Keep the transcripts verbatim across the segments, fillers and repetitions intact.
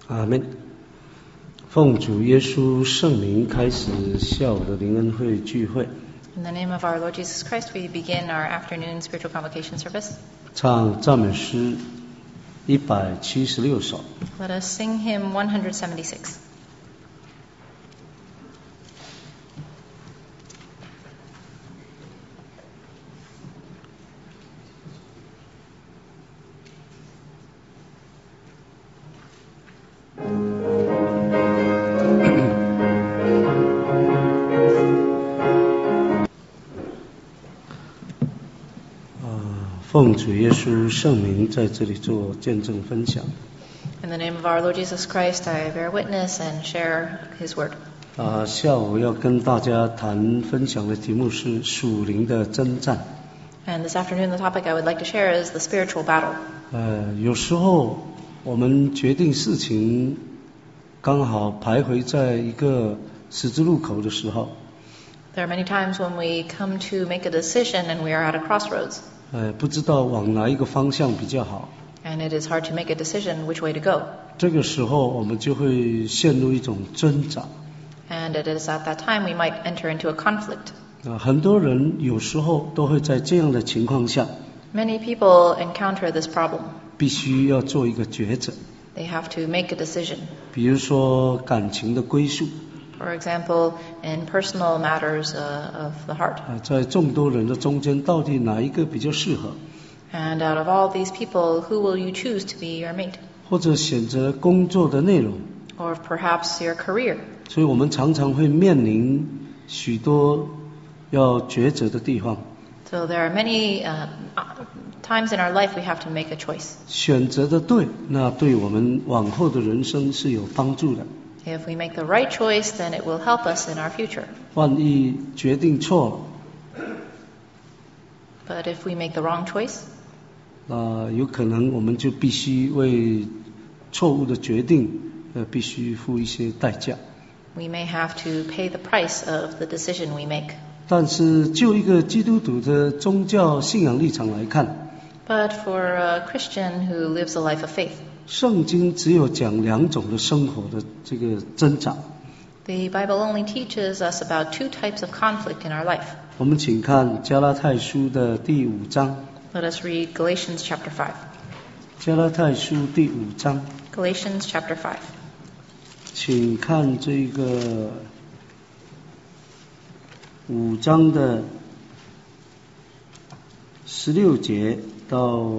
阿们。奉主耶稣圣名开始下午的灵恩会聚会。 In the name of our Lord Jesus Christ, we begin our afternoon spiritual convocation service. 唱赞美诗一百七十六首。 Let us sing hymn one seventy-six. 奉主耶稣圣名在这里做见证分享。 In the name of our Lord Jesus Christ, I bear witness and share His word. 啊，下午要跟大家谈分享的题目是属灵的征战。 And this afternoon, the topic I would like to share is the spiritual battle. 呃，有时候我们决定事情，刚好徘徊在一个十字路口的时候。 There are many times when we come to make a decision and we are at a crossroads. 呃，不知道往哪一个方向比较好。 And it is hard to make a decision which way to go. 这个时候我们就会陷入一种挣扎。 And it is at that time we might enter into a conflict. 啊，很多人有时候都会在这样的情况下 Many people encounter this problem. 必须要做一个抉择。 They have to make a decision. 比如说感情的归宿。 For example, in personal matters uh, of the heart. 啊，在众多人的中间，到底哪一个比较适合？ And out of all these people, who will you choose to be your mate? 或者选择工作的内容。 Or perhaps your career. 所以我们常常会面临许多要抉择的地方。 So there are many uh, times in our life we have to make a choice. 选择的对，那对我们往后的人生是有帮助的。 If we make the right choice, then it will help us in our future. 万一决定错了， But if we make the wrong choice, 那有可能我们就必须为错误的决定，呃，必须付一些代价。 we may have to pay the price of the decision we make. 但是就一个基督徒的宗教信仰立场来看， But for a Christian who lives a life of faith, 圣经只有讲两种的生活的这个挣扎。 the Bible only teaches us about two types of conflict in our life. 我们请看加拉太书的第五章。 Let us read Galatians chapter five. 加拉太书第五章。 Galatians chapter five. 请看这个五章的十六节到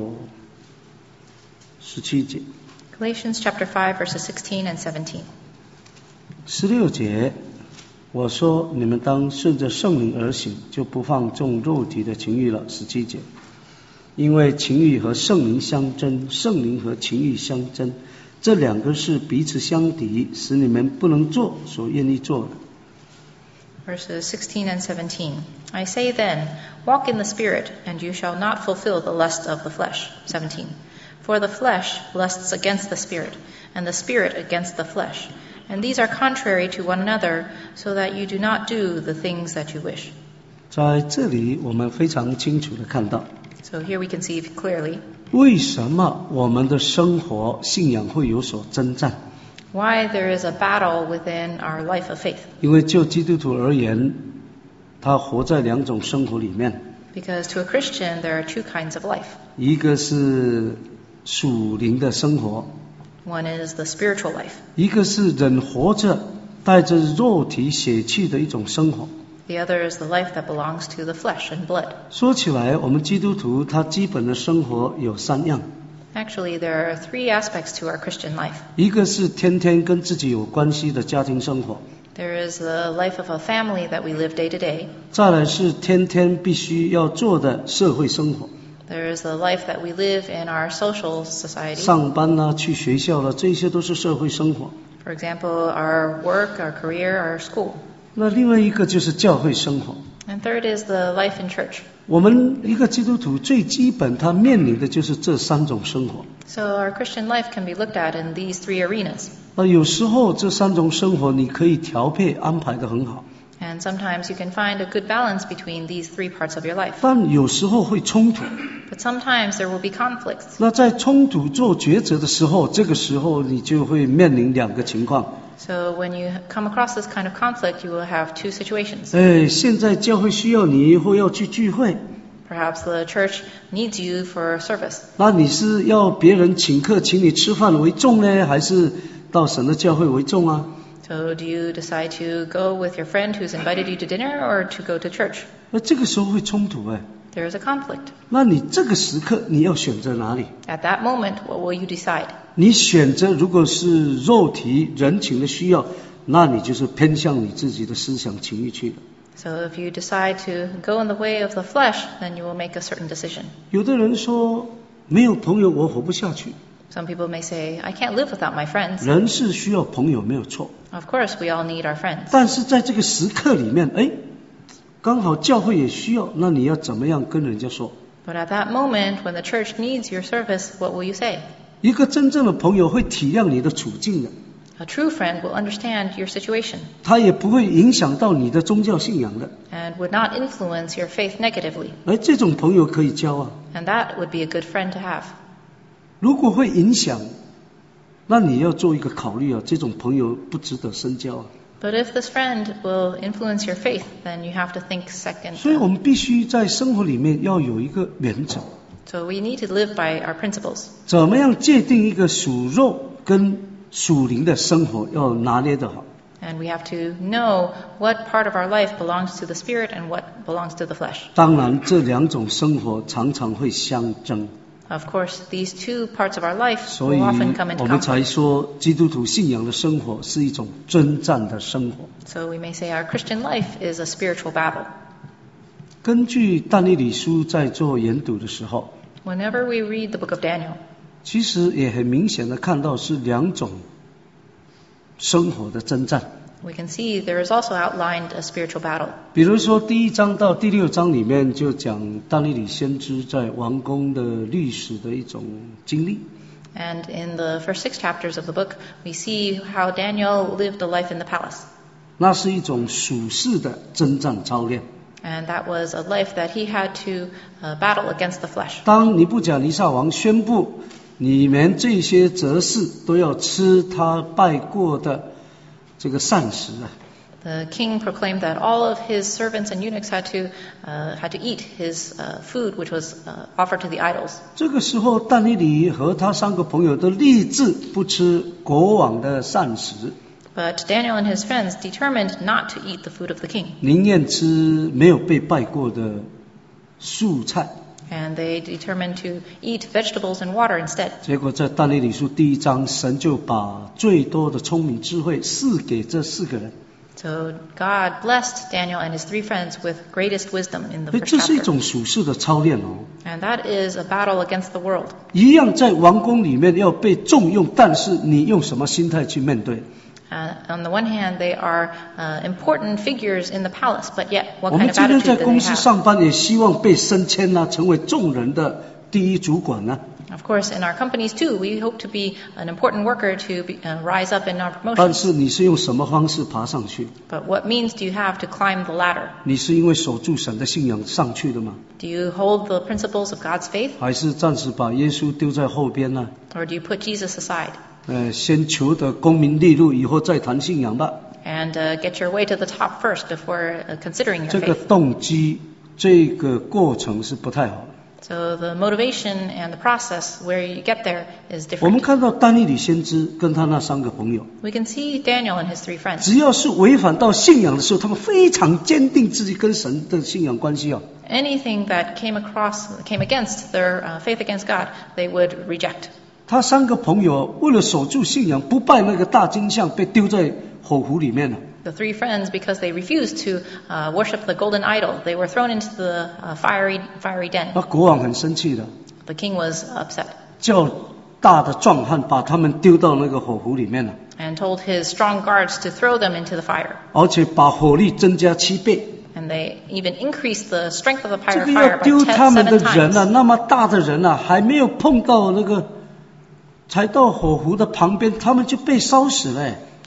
十七节。 Galatians chapter five, verses sixteen and seventeen. 十六节，我说你们当顺着圣灵而行，就不放纵肉体的情欲了。十七节，因为情欲和圣灵相争，圣灵和情欲相争，这两个是彼此相敌，使你们不能做所愿意做的。 Verses sixteen and seventeen. I say then, walk in the Spirit, and you shall not fulfill the lust of the flesh. seventeen. For the flesh lusts against the Spirit, and the Spirit against the flesh. And these are contrary to one another, so that you do not do the things that you wish. 在这里我们非常清楚地看到， So here we can see clearly 为什么我们的生活信仰会有所征战。 why there is a battle within our life of faith. 因为就基督徒而言，他活在两种生活里面。 Because to a Christian, there are two kinds of life. 一个是属灵的生活， One is the spiritual life. 一个是人活着带着肉体血气的一种生活。 The other is the life that belongs to the flesh and blood. 说起来，我们基督徒他基本的生活有三样。 Actually, there are three aspects to our Christian life. 一个是天天跟自己有关系的家庭生活， There is the life of a family that we live day to day. 再来是天天必须要做的社会生活， There is the life that we live in our social society. 上班啦、去学校啦，这些都是社会生活。 For example, our work, our career, our school. 那另外一个就是教会生活。 And third is the life in church. 我们一个基督徒最基本他面临的就是这三种生活。 So our Christian life can be looked at in these three arenas. 那有时候这三种生活你可以调配安排得很好， And And sometimes you can find a good balance between these three parts of your life. 但有时候会冲突。 But sometimes there will be conflicts. 那在冲突做抉择的时候，这个时候你就会面临两个情况。 So when you come across this kind of conflict, you will have two situations. 哎，现在教会需要你，以后要去聚会。 Perhaps the church needs you for service. 那你是要别人请客请你吃饭为重呢，还是到神的教会为重啊？ So do you decide to go with your friend who's invited you to dinner or to go to church? 那这个时候会冲突哎。 There is a conflict. 那你这个时刻你要选择哪里？ At that moment, what will you decide? 你选择如果是肉体人情的需要，那你就是偏向你自己的思想情欲去了。 So if you decide to go in the way of the flesh, then you will make a certain decision. 有的人说没有朋友我活不下去。 Some people may say, I can't live without my friends. 人是需要朋友没有错。 Of course, we all need our friends. 但是在这个时刻里面，哎，刚好教会也需要，那你要怎么样跟人家说？ But at that moment, when the church needs your service, what will you say? 一个真正的朋友会体谅你的处境的。 A true friend will understand your situation. 他也不会影响到你的宗教信仰的。 And would not influence your faith negatively. 而这种朋友可以交啊。 And that would be a good friend to have. 如果会影响，那你要做一个考虑啊，这种朋友不值得深交啊。 But if this friend will influence your faith, then you have to think second. 所以我们必须在生活里面要有一个原则。 So we need to live by our principles. 怎么样界定一个属肉跟属灵的生活要拿捏得好。 And we have to know what part of our life belongs to the spirit and what belongs to the flesh. 当然，这两种生活常常会相争。 Of course, these two parts of our life 所以 will often come into 我们才 conflict. 说，基督徒信仰的生活是一种征战的生活。 So we may say our Christian life is a spiritual battle. 根据但以理书在做研读的时候， Whenever we read the book of Daniel, 其实也很明显的看到是两种生活的征战。 we can see there is also outlined a spiritual battle. 比如说第一章到第六章里面就讲但以理先知在王宫的历史的一种经历。 And in the first six chapters of the book, we see how Daniel lived a life in the palace. 那是一种属世的征战操练。 And that was a life that he had to uh, battle against the flesh. 当尼布甲尼撒王宣布你们这些哲士都要吃他拜过的这个膳食啊， The king proclaimed that all of his servants and eunuchs had to uh, had to eat his uh, food, which was uh, offered to the idols. 这个时候但以理和他三个朋友都立志不吃国王的膳食， But Daniel and his friends determined not to eat the food of the king, 宁愿吃没有被拜过的素菜。 and they determined to eat vegetables and water instead. 结果在但以理书第一章，神就把最多的聪明智慧赐给这四个人。 So God blessed Daniel and his three friends with greatest wisdom in the 所以 first 这是一 chapter. 种属世的操练哦。 And that is a battle against the world. 一样在王宫里面要被重用，但是你用什么心态去面对？ Uh, on the one hand, they are uh, important figures in the palace, but yet 我 what 们 kind of 今天 attitude 在 do 公 they 司 have? 上班，也希望被升迁啊，成为众人的第一主管啊。 Of course, in our companies too, we hope to be an important worker to be, uh, rise up in our 但 promotions. 是你是用什么方式爬上去？ But what means do you have to climb the ladder? 你是因为守住神的信仰上去的吗？ Do you hold the principles of God's faith, 还是暂时把耶稣丢在后边呢？ or do you put Jesus aside 呃，先求得功名利禄，以后再谈信仰吧。 and uh, get your way to the top first before uh, considering your 这个 faith? 动机，这个过程是不太好的。 So the motivation and the process where you get there is 我们 different. 看到但以理先知跟他那三个朋友， We can see Daniel and his three friends. 只要是违反到信仰的时候，他们非常坚定自己跟神的信仰关系啊。 Anything that came across, came against their uh, faith against God, they would reject. 他三个朋友为了守住信仰，不拜那个大金像，被丢在火湖里面了。 The three friends, because they refused to uh, worship the golden idol, they were thrown into the uh, fiery, fiery den. 那国王很生气的， The king was upset 叫大的壮汉把他们丢到那个火湖里面了， and told his strong guards to throw them into the fire. 而且把火力增加七倍。 And they even increased the strength of the 这 fire, 个 fire 要 by 丢 ten, 他们的 seven 人啊， times. 那么大的人啊，还没有碰到那个，才到火湖的旁边，他们就被烧死了。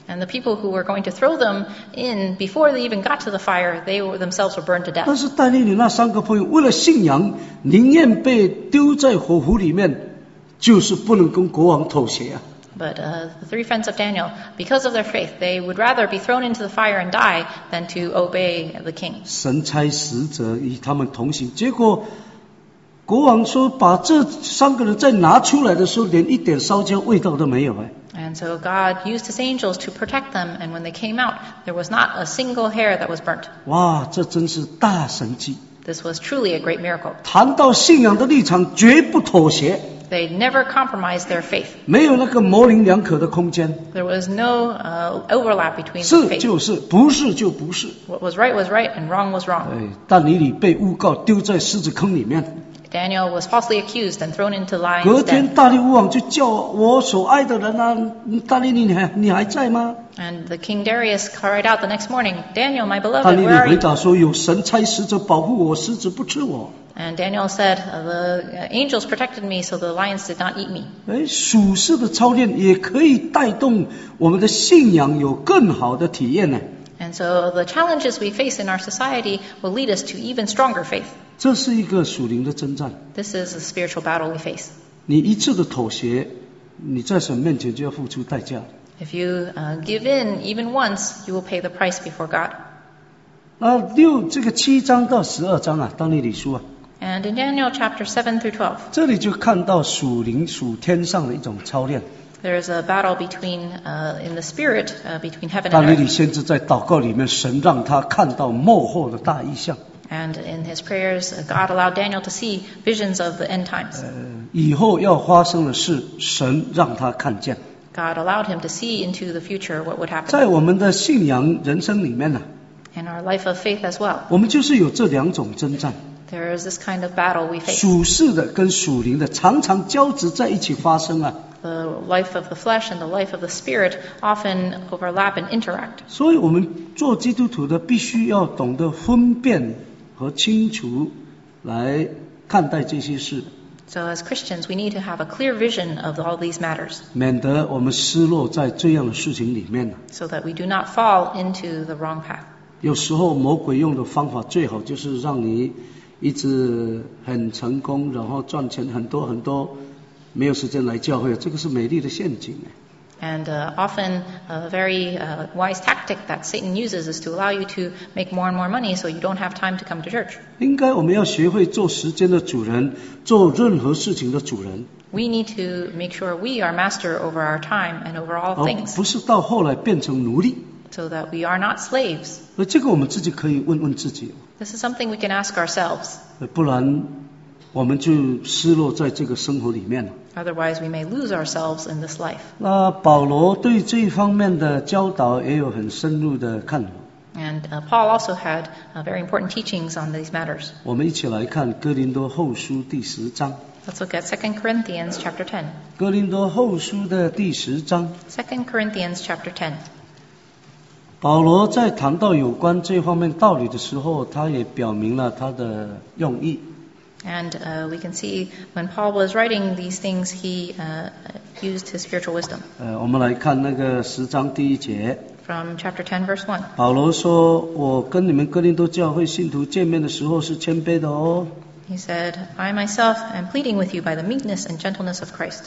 And the people who were going to throw them in, before they even got to the fire, they were, themselves were burned to death. 但是但以理那三个朋友为了信仰，宁愿被丢在火湖里面，就是不能跟国王妥协啊。 But uh, the three friends of Daniel, because of their faith, they would rather be thrown into the fire and die than to obey the king. 神差使者与他们同行，结果国王说把这三个人再拿出来的时候，连一点烧焦味道都没有哎。 And so God used his angels to protect them, and when they came out, there was not a single hair that was burnt. 哇，这真是大神迹！ This was truly a great miracle. 谈到信仰的立场，绝不妥协。 They never compromised their faith. 没有那个模棱两可的空间。 There was no uh, overlap between the 是 faith. 就是，不是就不是。 What was right was right, and wrong was wrong. 哎，但以理被诬告丢在狮子坑里面。 Daniel was falsely accused and thrown into 隔 lion's 天 den. 大利乌王就叫我所爱的人啊，大利你还你还在吗？ And the king Darius cried out the next morning, Daniel, my 大 beloved, 利你 where are 回 you? 答说：有神差使者保护我，狮子不吃我。 And Daniel said, the angels protected me, so the lions did not eat me. 哎，属世的操练也可以带动我们的信仰有更好的体验呢。 And so the challenges we face in our society will lead us to even stronger faith. 这是一个属灵的征战。 This is a spiritual battle we face. 你一次的妥协，你在神面前就要付出代价。 If you uh, give in even once, you will pay the price before God. 那六这个七章到十二章啊，当利理书啊， And in Daniel chapter seven through twelve, 这里就看到属灵属天上的一种操练。 there is a battle between, uh, in the spirit, uh, between heaven 当 and 利理 earth. 先知在祷告里面，神让他看到末后的大异象。 And in his prayers, uh, God allowed Daniel to see visions of the end times. 呃，以后要发生的事，神让他看见。 God allowed him to see into the future what would happen. 在我们的信仰人生里面呢、啊， In our life of faith as well, 我们就是有这两种征战， there is this kind of battle we face. 属世的跟属灵的常常交织在一起发生啊。 The life of the flesh and the life of the spirit often overlap and interact. 所以我们做基督徒的必须要懂得分辨和清楚来看待这些事， So as Christians, we need to have a clear vision of all these matters, 免得我们失落在这样的事情里面。 so that we do not fall into the wrong path. 有时候魔鬼用的方法最好就是让你一直很成功，然后赚钱很多很多，没有时间来教会，这个是美丽的陷阱。 And uh, often a very uh, wise tactic that Satan uses is to allow you to make more and more money so you don't have time to come to church. 应该我们要学会做时间的主人，做任何事情的主人， We need to make sure we are master over our time and over all 而 things, 不是到后来变成奴隶。 so that we are not slaves. 而这个我们自己可以问问自己， This is something we can ask ourselves. 不然我们就失落在这个生活里面了。 Otherwise, we may lose ourselves in this life. 那保罗对这一方面的教导也有很深入的看法。 And uh, Paul also had uh, very important teachings on these matters. 我们一起来看哥林多后书第十章。 Let's look at Second Corinthians chapter ten. 哥林多后书的第十章， Second Corinthians chapter ten. 保罗在谈到有关这方面道理的时候，他也表明了他的用意。 And uh, we can see when Paul was writing these things, he uh, used his spiritual wisdom. 呃，我们来看那个十章第一节， From chapter ten, verse one. 保罗说：“我跟你们哥林多教会信徒见面的时候是谦卑的哦。 He said, I myself am pleading with you by the meekness and gentleness of Christ.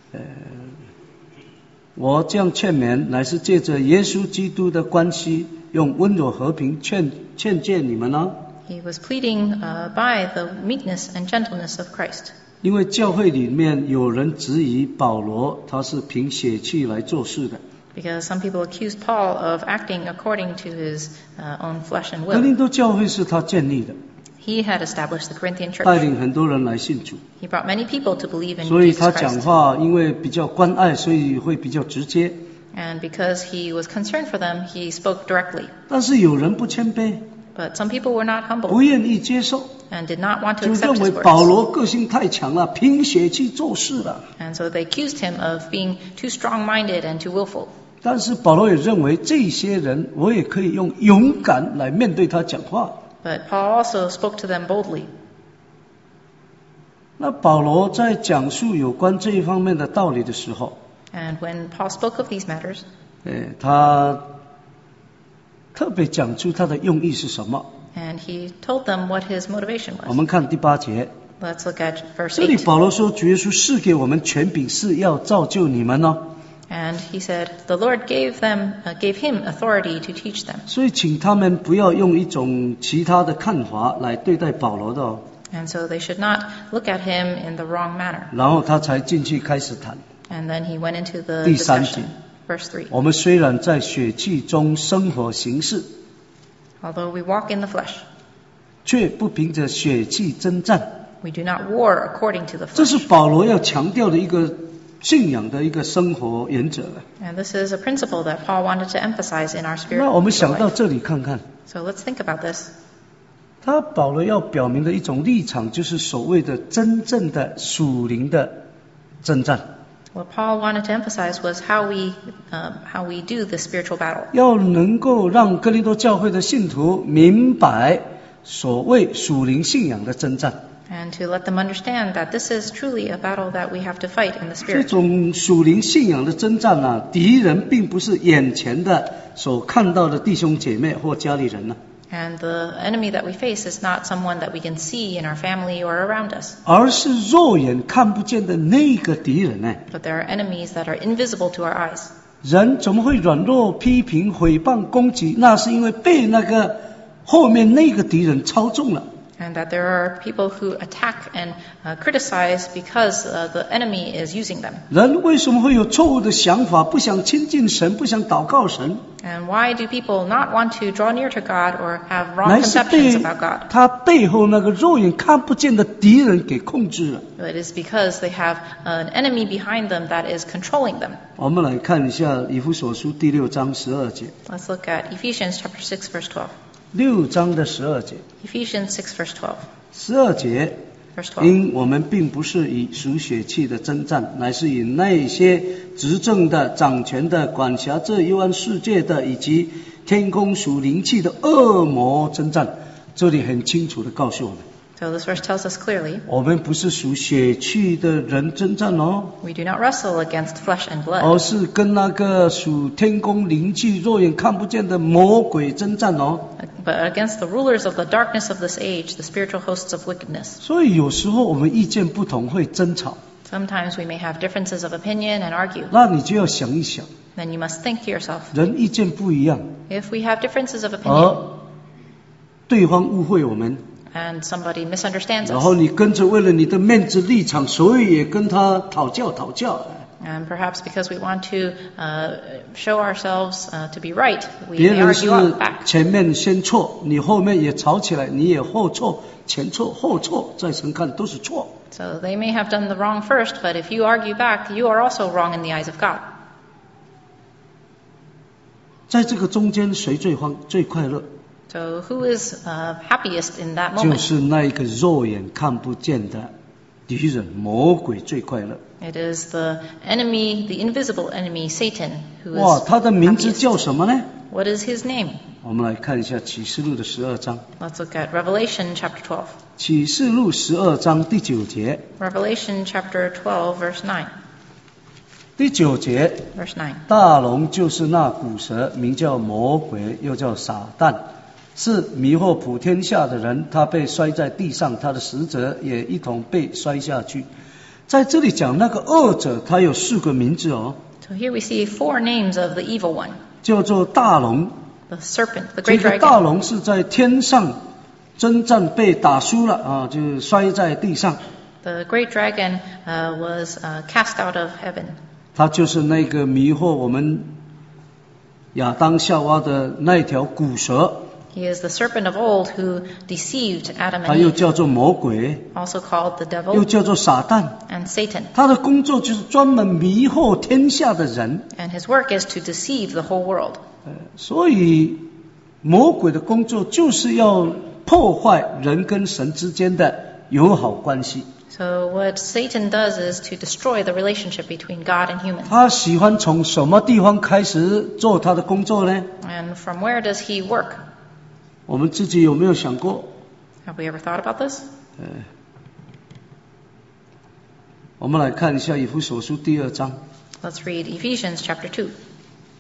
我这样劝勉，乃是借着耶稣基督的关系，用温柔和平劝劝诫你们呢。 He was pleading uh, by the meekness and gentleness of Christ. 因为教会里面有人质疑保罗，他是凭血气来做事的。 Because some people accused Paul of acting according to his uh, own flesh and 哥 will. 林多教会是他建立的， He had established the Corinthian 带 church. 领很多人来信主， He brought many people to believe in 所以 Jesus 他讲 Christ. 话因为比较关爱，所以会比较直接。 And because he was concerned for them, he spoke directly. 但是有人不谦卑， But some people were not 不 humble 愿意接受， and did not want to 就 accept 认为 his 保 words. 罗个性太强了，凭血气做事了。 And so they accused him of being too strong-minded and too willful. 但是保罗也认为这些人，我也可以用勇敢来面对他讲话。 But Paul also spoke to them boldly. 那保罗在讲述有关这一方面的道理的时候， And when Paul spoke of these matters, 呃，他特别讲出他的用意是什么。 And he told them what his motivation 我 was. 们看第八节， Let's look at verse 这里 eight. 保罗说，主耶稣赐给我们权柄，是要造就你们哦。 And he said, the Lord gave them, uh, gave him authority to teach them. 所以请他们不要用一种其他的看法来对待保罗的哦。 And so they should not look at him in the wrong manner. 然后他才进去开始谈。 And then he went into the 第三节， discussion. Verse three. 我们虽然在血气中生活行事， Although we walk in the flesh, 却不凭着血气征战。 we do not war according to the 这是 flesh. 保罗要强调的一个信仰的一个生活原则。 And this is a principle that Paul wanted to emphasize in our 那我们 spiritual 想到 life. 这里看看， So let's think about this. 他保罗要表明的一种立场，就是所谓的真正的属灵的征战。 What Paul wanted to emphasize was how we, um, how we do the spiritual battle. 要能够让哥林多教会的信徒明白所谓属灵信仰的征战。 And to let them understand that this is truly a battle that we have to fight in the 这 spirit. 种属灵信仰的征战啊，敌人并不是眼前的所看到的弟兄姐妹或家里人啊， And the enemy that we face is not someone that we can see in our family or around us. 而是肉眼看不见的那个敌人呢。 But there are enemies that are invisible to our eyes. 人怎么会软弱、批评、诽谤、攻击？那是因为被那个后面那个敌人操纵了。 And that there are people who attack and uh, criticize because uh, the enemy is using them. 人为什么会有错误的想法，不想亲近神，不想祷告神？ And why do people not want to draw near to God or have wrong 乃是 conceptions 被 about God? 他背后那个肉眼看不见的敌人给控制了。 It is because they have an enemy behind them that is controlling them. 我们来看一下以弗所书第六章十二节， Let's look at Ephesians chapter six verse twelve. 六章的十二节， Ephesians six verse twelve. 十二节， Verse twelve. 因我们并不是以属血气的征战，乃是以那些执政的、掌权的、管辖这幽暗世界的，以及天空属灵气的恶魔征战。这里很清楚的告诉我们， So this verse tells us clearly, 我们不是属血气的人征战哦， we do not wrestle against flesh and blood, 而是跟那个属天空灵气、肉眼看不见的魔鬼征战哦。 but against the rulers of the darkness of this age, the spiritual hosts of wickedness. 所以有时候我们意见不同会争吵， Sometimes we may have differences of opinion and argue. 那你就要想一想， Then you must think to yourself, 人意见不一样， if we have differences of opinion 而对方误会我们， and somebody misunderstands 然后 us, 你跟着为了你的面子立场，所以也跟他讨教讨教。 and perhaps because we want to uh, show ourselves uh, to be right, we 别 may 人 argue 是 up back. 前面先错，你后面也吵起来，你也后错，前错后错，在神看都是错。 So they may have done the wrong first, but if you argue back, you are also wrong in the eyes of God. 在这个中间，谁最欢最快乐？ So who is uh, happiest in that 就 moment? 是那一个肉眼看不见的敌人魔鬼最快乐。 It is the enemy, the invisible enemy, Satan, who 哇， is 他的名字 happiest. 叫什么呢？ What is his name? 我们来看一下启示录的十二章。 Let's look at Revelation chapter twelve. 启示录十二章第九节， Revelation chapter twelve, verse nine. 第九节， Verse nine. 大龙就是那古蛇，名叫魔鬼，又叫撒旦，是迷惑普天下的人。他被摔在地上，他的使者也一同被摔下去。在这里讲那个恶者，他有四个名字哦， So here we see four names of the evil one. 叫做大龙。 The serpent, the 这 great 个大 dragon. 龙是在天上征战被打输了啊，就摔在地上。 The great dragon uh, was uh, cast out of heaven. 他就是那个迷惑我们亚当夏娃的那条古蛇， He is the serpent of old who deceived Adam 他 and 又 Eve, 叫做魔鬼， also called the 又 devil 叫做撒旦。 and Satan. 他的工作就是专门迷惑天下的人， And his work is to deceive the whole world. 所以魔鬼的工作就是要破坏人跟神之间的友好关系。 So what Satan does is to destroy the relationship between God and humans. 他喜欢从什么地方开始做他的工作呢？ And from where does he work? 我们自己有没有想过？ Have we ever thought about this? 呃，我们来看一下以弗所书第二章。 Let's read Ephesians chapter two.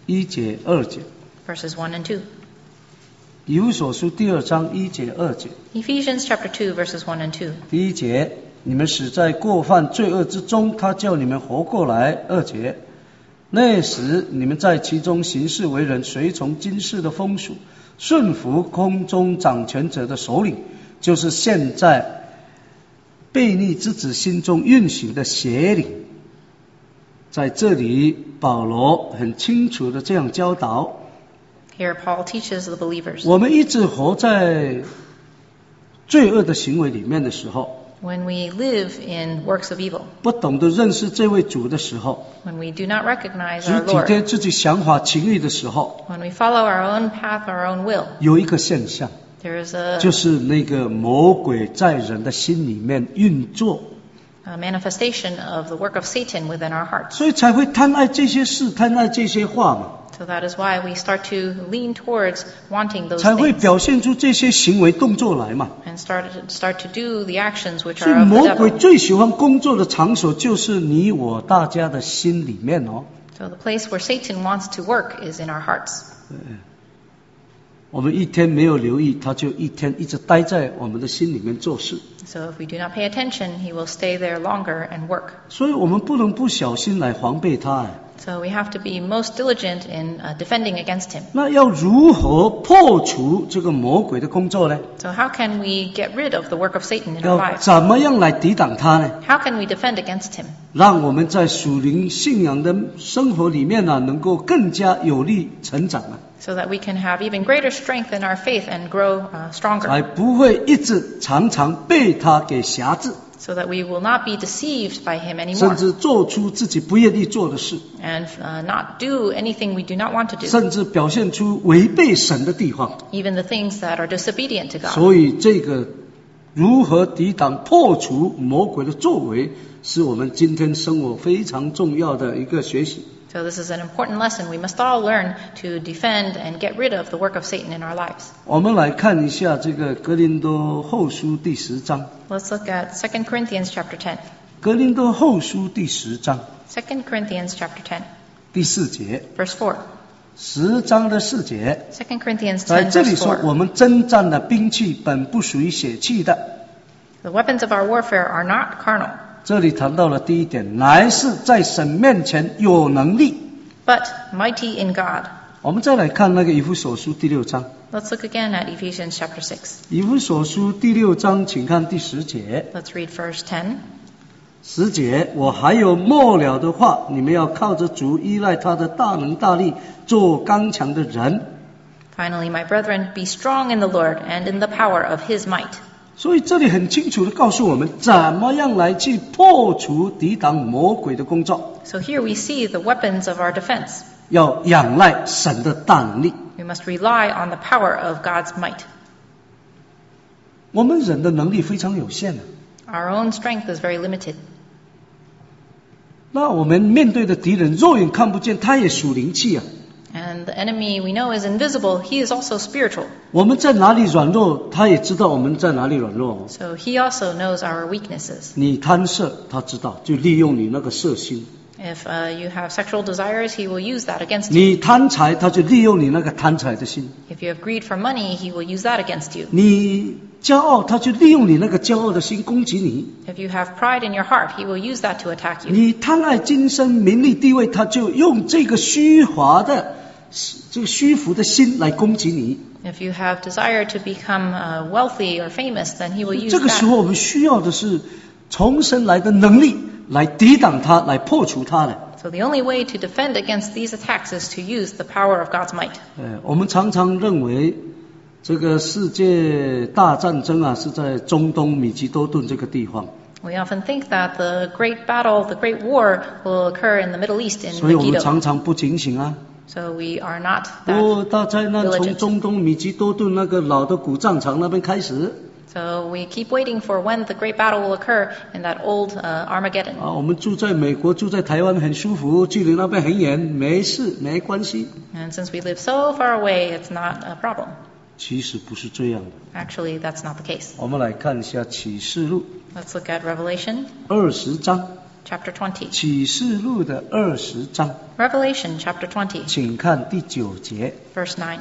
一节二节。 verses one and two. 以弗所书第二章一节二节。 Ephesians chapter two, verses one and two. 第一节，你们死在过犯罪恶之中，他叫你们活过来。二节，那时你们在其中行事为人，随从今世的风俗，顺服空中掌权者的首领，就是现在悖逆之子心中运行的邪灵。在这里保罗很清楚的这样教导， Here Paul teaches the believers. 我们一直活在罪恶的行为里面的时候， When we live in works of evil, 不懂得认识这位主的时候， when we do not recognize 只 our 体 Lord, 贴自己想法情欲的时候， when we follow our own path, our own will, 有一个现象， there is a, 就是那个魔鬼在人的心里面运作， a manifestation of the work of Satan within our hearts. 所以才会贪爱这些事，贪爱这些话嘛， So that is why we start to lean towards wanting those 才会 things 表现出这些行为动作来嘛。 and start to, start to do the actions which 所以 are of the 魔鬼 devil. 最喜欢工作的场所就是你我大家的心里面哦。 So the place where Satan wants to work is in our hearts. 我们一天没有留意，他就一天一直待在我们的心里面做事， So if we do not pay attention, he will stay there longer and work. 所以我们不能不小心来防备他哎。 So we have to be most diligent in uh, defending against him. 那要如何破除这个魔鬼的工作呢？ So how can we get rid of the work of Satan in our 要 lives? 怎么样来抵挡他呢？ How can we defend against him? 让我们在属灵信仰的生活里面呢、啊，能够更加有力成长啊， So that we can have even greater strength in our faith and grow uh, 才 stronger. 不会一直常常被他给辖制， So that we will not be deceived by him 甚 anymore. 至做出自己不愿意做的事， And uh, not do anything we do not want to do. 甚至表现出违背神的地方。 Even the things that are disobedient to God. 所以这个如何抵挡破除魔鬼的作为，是我们今天生活非常重要的一个学习。 So this is an important lesson. We must all learn to defend and get rid of the work of Satan in our lives. 我们来看一下这个哥林多后书第十章。 Let's look at Second Corinthians chapter ten. 哥林多后书第十章 Second Corinthians chapter ten, 第四节， verse four. 十章的四节， Second Corinthians 在 ten, 这里 verse 说， four. 我们征战的兵器本不属于血气的。 The weapons of our warfare are not carnal, 这里谈到了第一点，乃是在神面前有能力。 but mighty in God. 我们再来看那个以弗所书第六章， Let's look again at Ephesians chapter six. 以弗所书第六章，请看第十节。 Let's read verse ten. 十节，我还有末了的话，你们要靠着主，依赖他的大能大力，做刚强的人。 Finally, my brethren, be strong in the Lord and in the power of his might. 所以这里很清楚的告诉我们，怎么样来去破除抵挡魔鬼的工作。 So here we see the weapons of our defense. 要仰赖神的大能力。 We must rely on the power of God's might. 我们人的能力非常有限的， Our own strength is very limited. 那我们面对的敌人肉眼看不见，他也属灵气啊。 And the enemy we know is invisible. He is also spiritual. 我们在哪里软弱，他也知道我们在哪里软弱。 So he also knows our weaknesses. 你贪色，他知道，就利用你那个色心； If uh, you have sexual desires, he will use that against you. 你贪财，他就利用你那个贪财的心； If you have greed for money, he will use that against you. 你骄傲，他就利用你那个骄傲的心攻击你； If you have pride in your heart, he will use that to attack you. 你贪爱今生名利地位，他就用这个虚华的、这个虚浮的心来攻击你。 If you have desire to become uh, wealthy or famous, then he will use 这个时 that. 候，我们需要的是从神来的能力，来抵挡它，来破除它的。 So the only way to defend against these attacks is to use the power of God's might. 呃，我们常常认为这个世界大战争啊，是在中东米吉多顿这个地方， We often think that the great battle, the great war, will occur in the Middle East in 所以我们 Megiddo. 常常不警醒啊。 So we are not 我 that. 大在那 diligent. 从中东米吉多顿那个老的古战场那边开始 So we keep waiting for when the great battle will occur in that old uh, Armageddon. 啊，我们住在美国，住在台湾很舒服，距离那边很远，没事没关系。 And since we live so far away, it's not a problem. 其实不是这样的。 Actually, that's not the case. 我们来看一下启示录 Let's look at Revelation 二十章， chapter twenty. 启示录的二十章， Revelation chapter twenty, 请看第九节。 verse nine.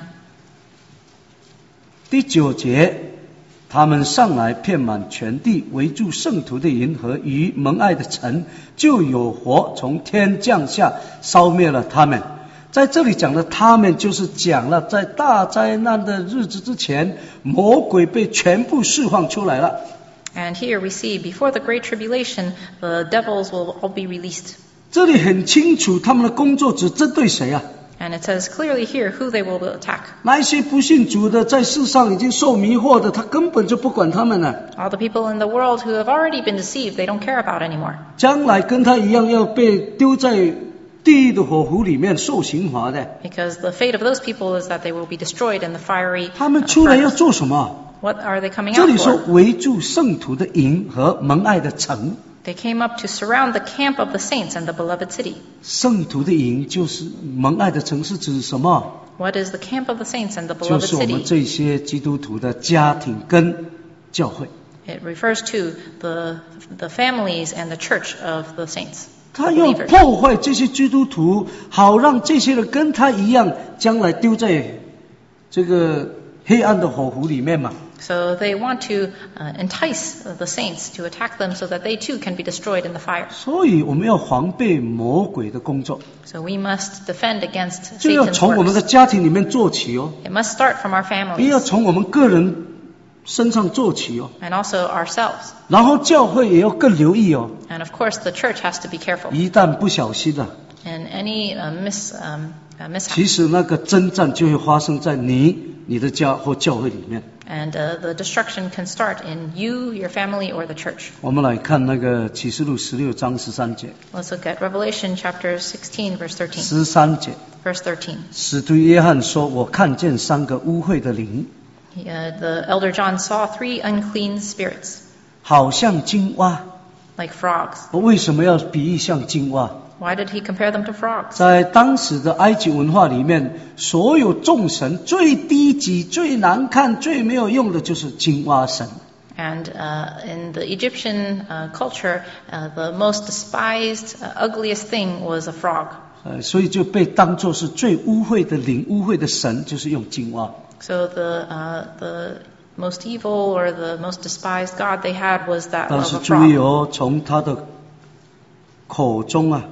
第九节，他们上来遍满全地，围住圣徒的营和与蒙爱的城，就有火从天降下，烧灭了他们。在这里讲的他们，就是讲了在大灾难的日子之前，魔鬼被全部释放出来了。 And here we see, before the great tribulation, the devils will all be released. 这里很清楚，他们的工作只针对谁啊？ And it says clearly here who they will attack. 那一些不信主的，在世上已经受迷惑的，他根本就不管他们了。 All the people in the world who have already been deceived, they don't care about anymore. 将来跟他一样要被丢在地狱的火湖里面受刑罚的。 Because the fate of those people is that they will be destroyed in the fiery 他们 uh, 出来要 furnace. 做什么？ What are they coming 这 out 里说 for? 围住圣徒的营和蒙爱的城。 They came up to surround the camp of the saints and the beloved city. 圣徒的营就是蒙爱的城，是指什么？ What is the camp of the saints and the 就 beloved 是我们 city? 这些基督徒的家庭跟教会。 It refers to the, the families and the church of the saints. 他 the 要 believers. 破坏这些基督徒，好让这些人跟他一样，将来丢在这个黑暗的火湖里面嘛。 So they want to uh, entice the saints to attack them so that they too can be destroyed in the fire. 所以我们要防备魔鬼的工作， So we must defend against 就要 Satan's 从我们的 works. 家庭里面做起哦， It must start from our 不要 families 从我们个人身上做起哦。 and also ourselves. 然后教会也要更留意哦， And of course the church has to be careful. 一旦不小心了， And any uh, mis, um, uh, mishap. 其实那个征战就会发生在你、你的家或教会里面。 And uh, the destruction can start in you, your family, or the church. 我们来看那个启示录十六章十三节， Let's look at Revelation chapter sixteen, verse thirteen. 十三节， Verse thirteen. 使徒约翰说：“我看见三个污秽的灵， Uh, the elder John saw three unclean spirits, 好像金蛙。 like frogs. 为什么要比喻像金蛙？ Why did he compare them to frogs? 在当时的埃及文化里面，所有众神最低级、最难看、最没有用的就是金蛙神。 And uh, in the Egyptian uh, culture, uh, the most despised, uh, ugliest thing was a frog. 呃，所以就被当作是最污秽的灵、污秽的神，就是用金蛙。 So the uh, the most evil or the most despised god they had was that 但 of 是 a 注意 frog. 哦，从他的口中啊，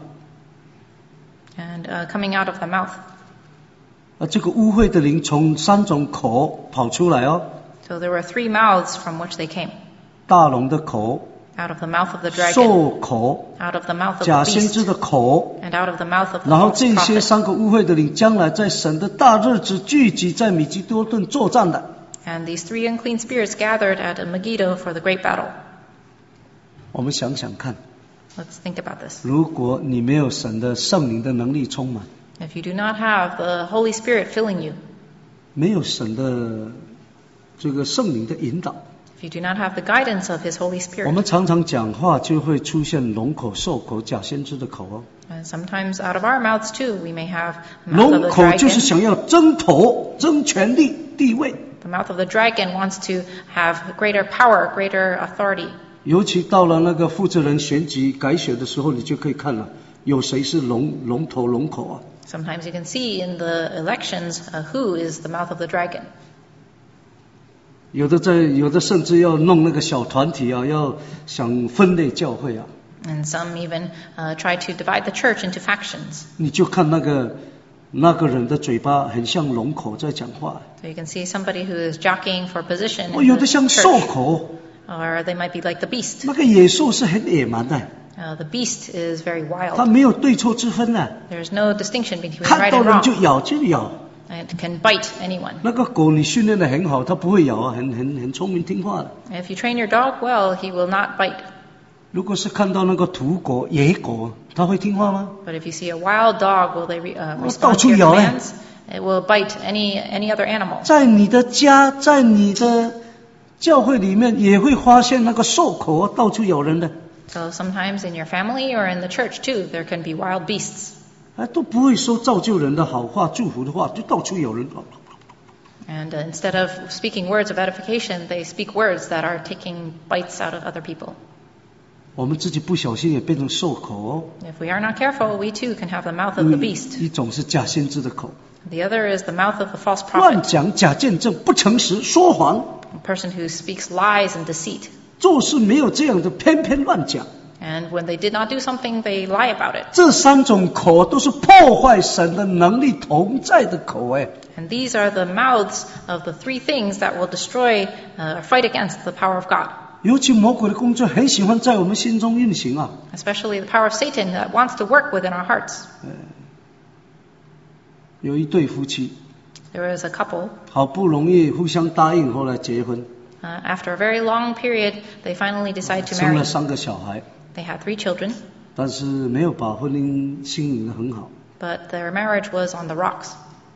And uh, coming out of the mouth. 啊，这个污秽的灵从三种口跑出来哦， So there were three mouths from which they came. 大龙的口、 Out of the mouth of the dragon, 兽口、 out of the mouth of 假 the 先知 beast, 的口。 and out of the mouth of the 然后 false 这些 prophet. 三个污秽的灵，将来在神的大日子聚集在米基多顿作战的。 And these three unclean spirits gathered at Megiddo for the great battle. 我们想想看， Let's think about this. 如果你没有神的圣灵的能力充满， If you do not have the Holy Spirit filling you, 没有神的这个圣灵的引导， if you do not have the guidance of His Holy 我 Spirit, 们常常讲话就会出现龙口、兽口、假先知的口哦。 and sometimes out of our mouths too, we may have the mouth of 龙 the 口就是 dragon. 想要争头、争权力、地位， The mouth of the dragon wants to have greater power, greater authority. 尤其到了那个负责人选举改选的时候，你就可以看了，有谁是龙龙头、龙口啊？ Sometimes you can see in the elections uh, who is the mouth of the dragon. 有的在，有的甚至要弄那个小团体啊，要想分裂教会啊。 And some even uh, try to divide the church into factions. 你就看那个那个人的嘴巴很像龙口在讲话， So you can see somebody who is jockeying for position 哦， in 有 the 的像兽 church, 口， or they might be like the beast. 那个野兽是很野蛮的， Uh, the beast is very 他 wild. 没有对错之分的， There's no distinction between 看 right 到 and 人就 wrong. 咬就咬。 And it can bite anyone. 那个狗你训练得很好，它不会咬啊，很很很聪明听话的。 If you train your dog well, he will not bite. 如果是看到那个土狗、野狗，它会听话吗？ But if you see a wild dog, will they re, uh, 哦， respond 到 to 处 your 咬哎。 commands? It will bite any any other animal. 在你的家，在你的教会里面，也会发现那个兽口啊，到处咬人的， So sometimes in your family or in the church too, there can be wild beasts. 啊，都不会说造就人的好话、祝福的话，就到处咬人。 And uh, instead of speaking words of edification, they speak words that are taking bites out of other people. 我们自己不小心也变成兽口哦。 If we are not careful, we too can have the mouth of the beast. 一种是假先知的口， The other is the mouth of the false 乱 prophet, 讲、假见证、不诚实、说谎， a person who speaks lies and deceit. 做事没有这样的，偏偏乱讲。 And when they did not do something, they lie about it. 这三种口都是破坏神的能力同在的口哎。 And these are the mouths of the three things that will destroy, uh, fight against the power of God. 尤其魔鬼的工作很喜欢在我们心中运行啊。 Especially the power of Satan that wants to work within our hearts. 有一对夫妻， There was a couple, 好不容易互相答应，后来结婚， uh, after a very long period, they finally decide to 生 marry. 了三个小孩， They had three children, 但是没有把婚姻经营得很好。 but their marriage was on the rocks.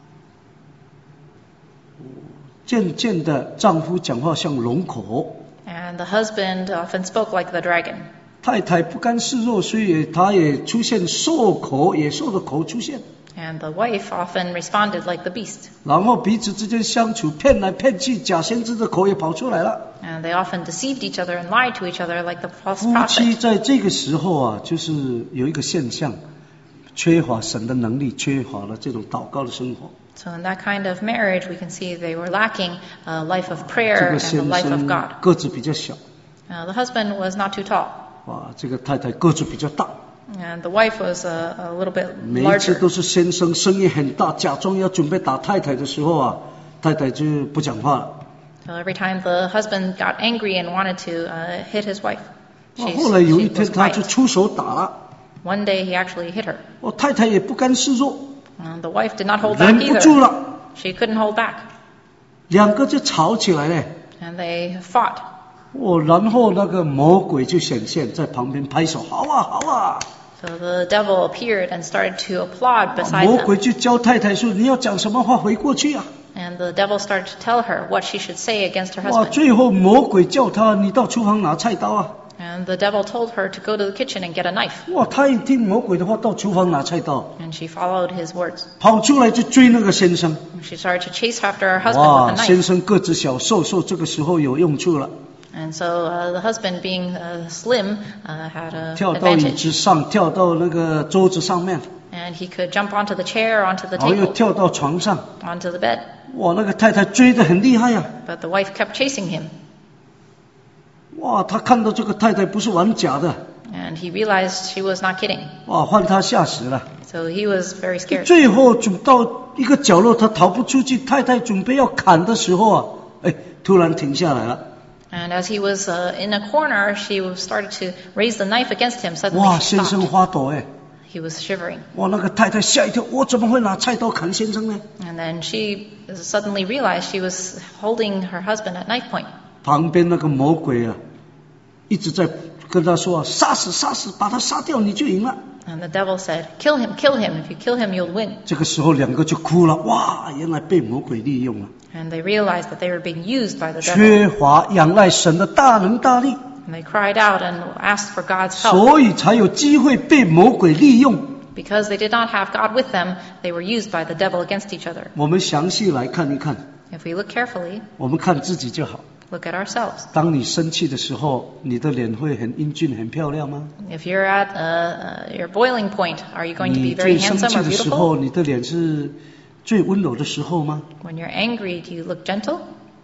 渐渐的，丈夫讲话像龙口， And the husband often spoke like the dragon. 太太不甘示弱，所以她也出现兽口，野兽的口出现。 And the wife often responded like the beast. 然后彼此之间相处，骗来骗去，假先知的口也跑出来了。 And they often deceived each other and lied to each other like the false 夫妻 prophet. 在这个时候啊，就是有一个现象，缺乏神的能力，缺乏了这种祷告的生活。 So in that kind of marriage, we can see they were lacking a life of 这 prayer 个 and the 先 life of 生 God. 个子比较小， Uh, the husband was not too tall, 哇，这个太太个子比较大。 and the wife was a, a little bit 每一次 larger. 都是先生声音很大，假装要准备打太太的时候啊，太太就不讲话了。 So every time the husband got angry and wanted to uh, hit his wife, 哇 she's, 后来有一 she 天 was 他就 quiet. 出手打了， One day he actually hit her. 我太太也不甘示弱， Uh, the wife did not hold 忍 back 不住 either. 了， She couldn't hold back, 两个就吵起来了。 and they fought. 哦，然后那个魔鬼就显现在旁边拍手，好啊好啊。 So the devil appeared and started to applaud beside 魔鬼 them. 就教太太说：“你要讲什么话回过去啊 And the devil started to tell her what she should say against her！” 哇， husband. 最后魔鬼叫他：“你到厨房拿菜刀啊 And the devil told her to go to the kitchen and get a knife.！” 哇，他一听魔鬼的话，到厨房拿菜刀， And she followed his words. 跑出来就追那个先生。 She started to chase after her husband 哇， with a 先 knife. 生个子小，瘦瘦，这个时候有用处了， And so uh, the husband, being uh, slim, uh, had an 跳到椅 advantage. 子上，跳到那个桌子上面， And he could jump onto the chair, onto the 然后又 table, 跳到床上。 onto the bed. 哇，那个太太追得很厉害呀、 But the wife kept chasing him. 哇，他看到这个太太不是玩假的， And he realized she was not kidding. 哇，换他吓死了。 So he was very scared. 最后走到一个角落，他逃不出去。太太准备要砍的时候啊，哎，突然停下来了。 And as he was uh, in a corner, she started to raise the knife against him. Suddenly 哇， she 先生 stopped. 发抖哎！ He was shivering. 哇，那个太太吓一跳，我怎么会拿菜刀砍先生呢？ And then she suddenly realized she was holding her husband at knife point. 旁边那个魔鬼啊，一直在跟他说啊，杀死杀死，把他杀掉你就赢了。 And the devil said, kill him, kill him. If you kill him, you'll win. 这个时候两个就哭了，哇，原来被魔鬼利用了， And they realized that they were being used by the devil. 缺乏仰赖神的大能大力， And they cried out and asked for God's help. 所以才有机会被魔鬼利用。 Because they did not have God with them, they were used by the devil against each other. 我们详细来看一看， If we look carefully, 我们看自己就好。 look at ourselves. 当你生气的时候，你的脸会很英俊、很漂亮吗？ If you're at uh, uh, your boiling point, are you going to 你 be very 最生 handsome 气 or 的时 beautiful? 候，你的脸是最温柔的时候吗？ When you're angry, do you look gentle?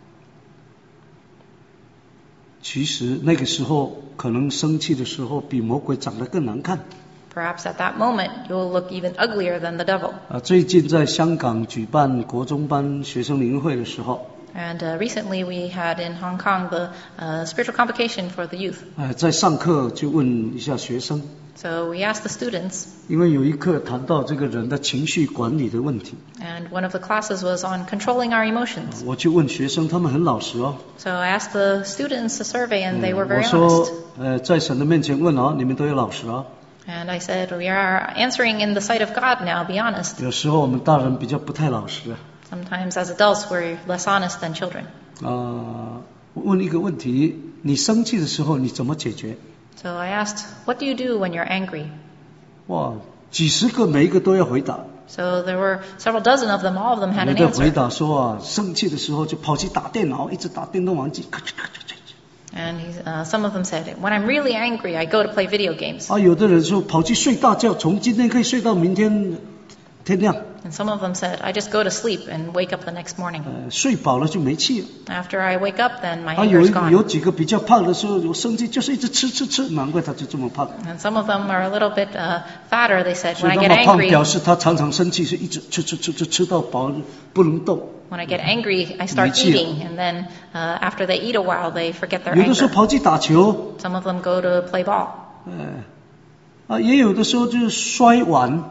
其实那个时候，可能生气的时候比魔鬼长得更难看。 Perhaps at that moment, you'll look even uglier than the devil. 啊，最近在香港举办国中班学生灵会的时候， And uh, recently we had in Hong Kong the uh, spiritual convocation for the youth. 呃，在上课就问一下学生， So we asked the students, 因为有一课谈到这个人的情绪管理的问题， and one of the classes was on controlling our emotions. 我就问学生，他们很老实哦。 So I asked the students a survey, and they were 我 very 说 honest.， 呃，在神的面前问哦，你们都要老实哦。 And I said, we are answering in the sight of God now, be honest. 有时候我们大人比较不太老实啊。 Sometimes as adults, we're less honest than children. 啊，我问一个问题，你生气的时候你怎么解决？ So I asked, what do you do when you're angry? 哇，几十个每一个都要回答。 So there were several dozen of them, all of them had 有 an 的回 answer. 答说啊，生气的时候就跑去打电脑，一直打电动玩具，咔嚓咔嚓咔嚓。 And he, uh, some of them said, when I'm really angry, I go to play video games. 啊，有的人说跑去睡大觉，从今天可以睡到明天天亮。 And some of them said, I just go to sleep and wake up the next morning. 呃，睡饱了就没气了。 After I wake up, then my 啊， anger 有 is gone. 有几个比较胖的时候，有生气就是一直吃吃吃，难怪他就这么胖。 And some of them are a little bit uh, fatter. They said, 所 when 以 I 那 get 么胖 angry, 表示他常常生气，是一直吃吃吃吃吃到饱不能动。 when I get angry, I start 没气了。 eating. And then uh, after they eat a while, they forget their 有的时候 anger. 跑去打球， Some of them go to play ball. 呃，啊，也有的时候就是摔碗，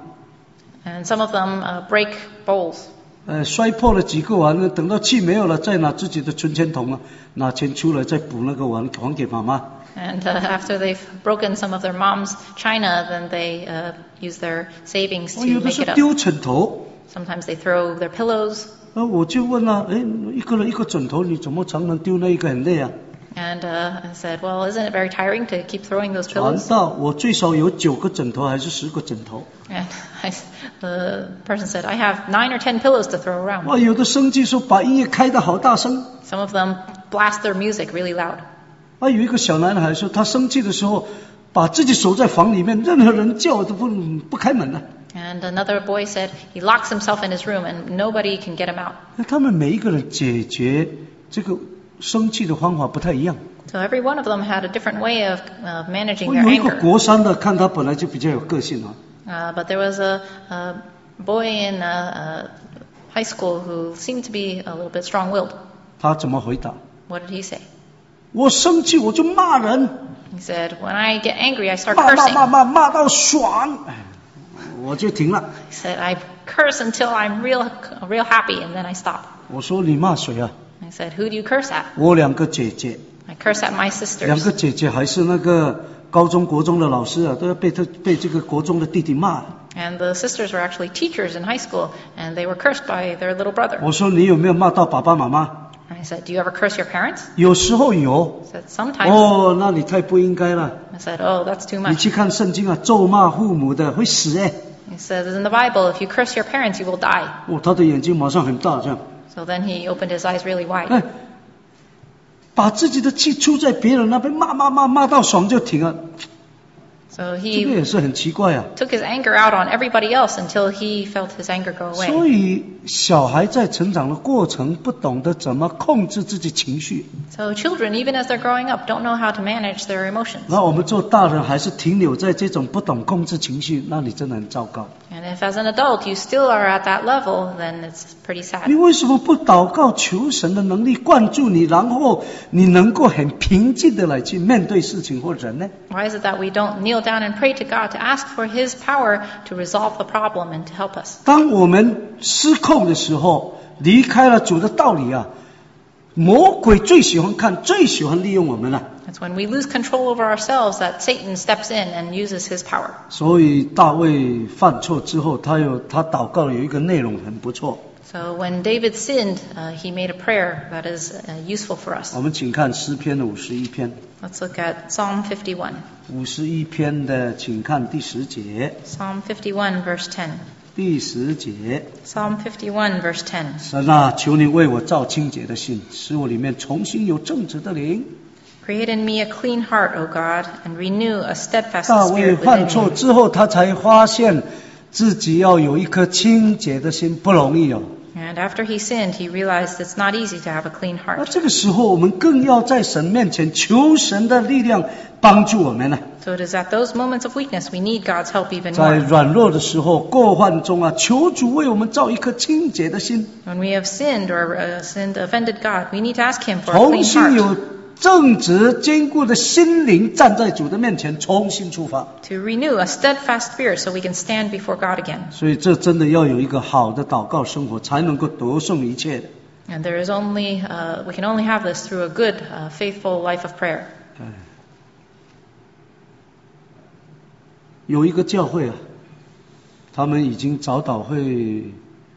And some of them uh, break bowls. 呃，摔破了几个碗，等到气没有了，再拿自己的存钱筒啊，拿钱出来再补那个碗还给妈妈。 And uh, after they've broken some of their mom's china, then they uh, use their savings 我 to 有的 make 时 it 候 up. 丢枕头， Sometimes they throw their pillows. 啊，我就问啊，哎，一个人一个枕头，你怎么常常丢那一个很累啊？ And uh, I said, well, isn't it very tiring to keep throwing those 传 pillows? 道，我最少有九个枕头还是十个枕头。 And I, the person said, I have nine or ten pillows to throw around. 哇，有的生气说把音乐开得好大声。 Some of them blast their music really loud. 啊，有一个小男孩说，他生气的时候，把自己锁在房里面，任何人叫都不不开门了。 And another boy said he locks himself in his room and nobody can get him out. 那他们每一个人解决这个生气的方法不太一样。 So every one of them had a different way of uh, managing 我 their 有一个 anger. 国三的，看他本来就比较有个性啊， Uh, but there was a, a boy in uh, uh, high school who seemed to be a little bit strong-willed. 他怎么回答？ What did he say? 我生气我就骂人， He said, when I get angry, I start 骂骂 cursing. 骂骂骂到爽，哎，我就停了。 He said, I curse until I'm real, real happy, and then I stop. 我说你骂谁啊？ I said, who do you curse at? 我两个姐姐， I curse at my 两 sisters. 个姐姐还是那个高中国中的老师啊，都要被他被这个国中的弟弟骂。 And the sisters were actually teachers in high school, and they were cursed by their little brother. 我说你有没有骂到爸爸妈妈？ And I said, do you ever curse your parents? 有时候有。 He said, sometimes. 哦，那你太不应该了。 I said, oh, that's too 你 much. 去看圣经啊，咒骂父母的会死哎。 He says, in the Bible, if you curse your parents, you will die. 哦，他的眼睛马上很大，这样。 So then he opened his eyes really wide. 哎，把自己的气出在别人那边，骂骂骂骂到爽就停了。 So 这个 he 也是很奇怪啊。 took his anger out on everybody else until he felt his anger go 所 away. 以小孩在成长的过程不懂得怎么控制自己情绪， So children, even as they're growing up, don't know how to manage their emotions. 那我们做大人还是停留在这种不懂控制情绪，那你真的很糟糕。 And if as an adult you still are at that level, then it's pretty 你 sad. 为什么不祷告求神的能力灌注你，然后你能够很平静的来去面对事情或人呢？ Why is it that we don't kneel down and pray to God to ask for His power to resolve the problem and to help us? 当我们失控的时候，离开了主的道理啊，魔鬼最喜欢看，最喜欢利用我们了。 It's when we lose control over ourselves that Satan steps in and uses his power. 所以大卫犯错之后，他有他祷告的有一个内容很不错， So when David sinned, uh, he made a prayer that is uh, useful for us. 我们请看诗篇的五十一篇， Let's look at Psalm fifty-one. 五十一篇的，请看第十节， Psalm fifty-one, verse ten. 第十节， Psalm fifty-one, verse ten. 神啊，求你为我造清洁的心，使我里面重新有正直的灵。 Create in me a clean heart, O God, and renew a steadfast 大卫 spirit 犯 within 错 me. 之后，他才发现自己要有一颗清洁的心不容易哦。 And after he sinned, he realized it's not easy to have a clean 那 heart. 这个时候，我们更要在神面前求神的力量帮助我们呢。 So it is at those moments of weakness we need God's help even 在 more. 软弱的时候、过患中啊，求主为我们造一颗清洁的心， When we have sinned or uh, sinned, offended God, we need to ask Him for a 重 clean 新 heart 有正直坚固的心灵，站在主的面前重新出发。 to renew a steadfast spirit so we can stand before God again. 所以，这真的要有一个好的祷告生活，才能够得胜一切的。 And there is only, uh, we can only have this through a good, uh, faithful life of prayer. 有一个教会啊，他们已经早祷会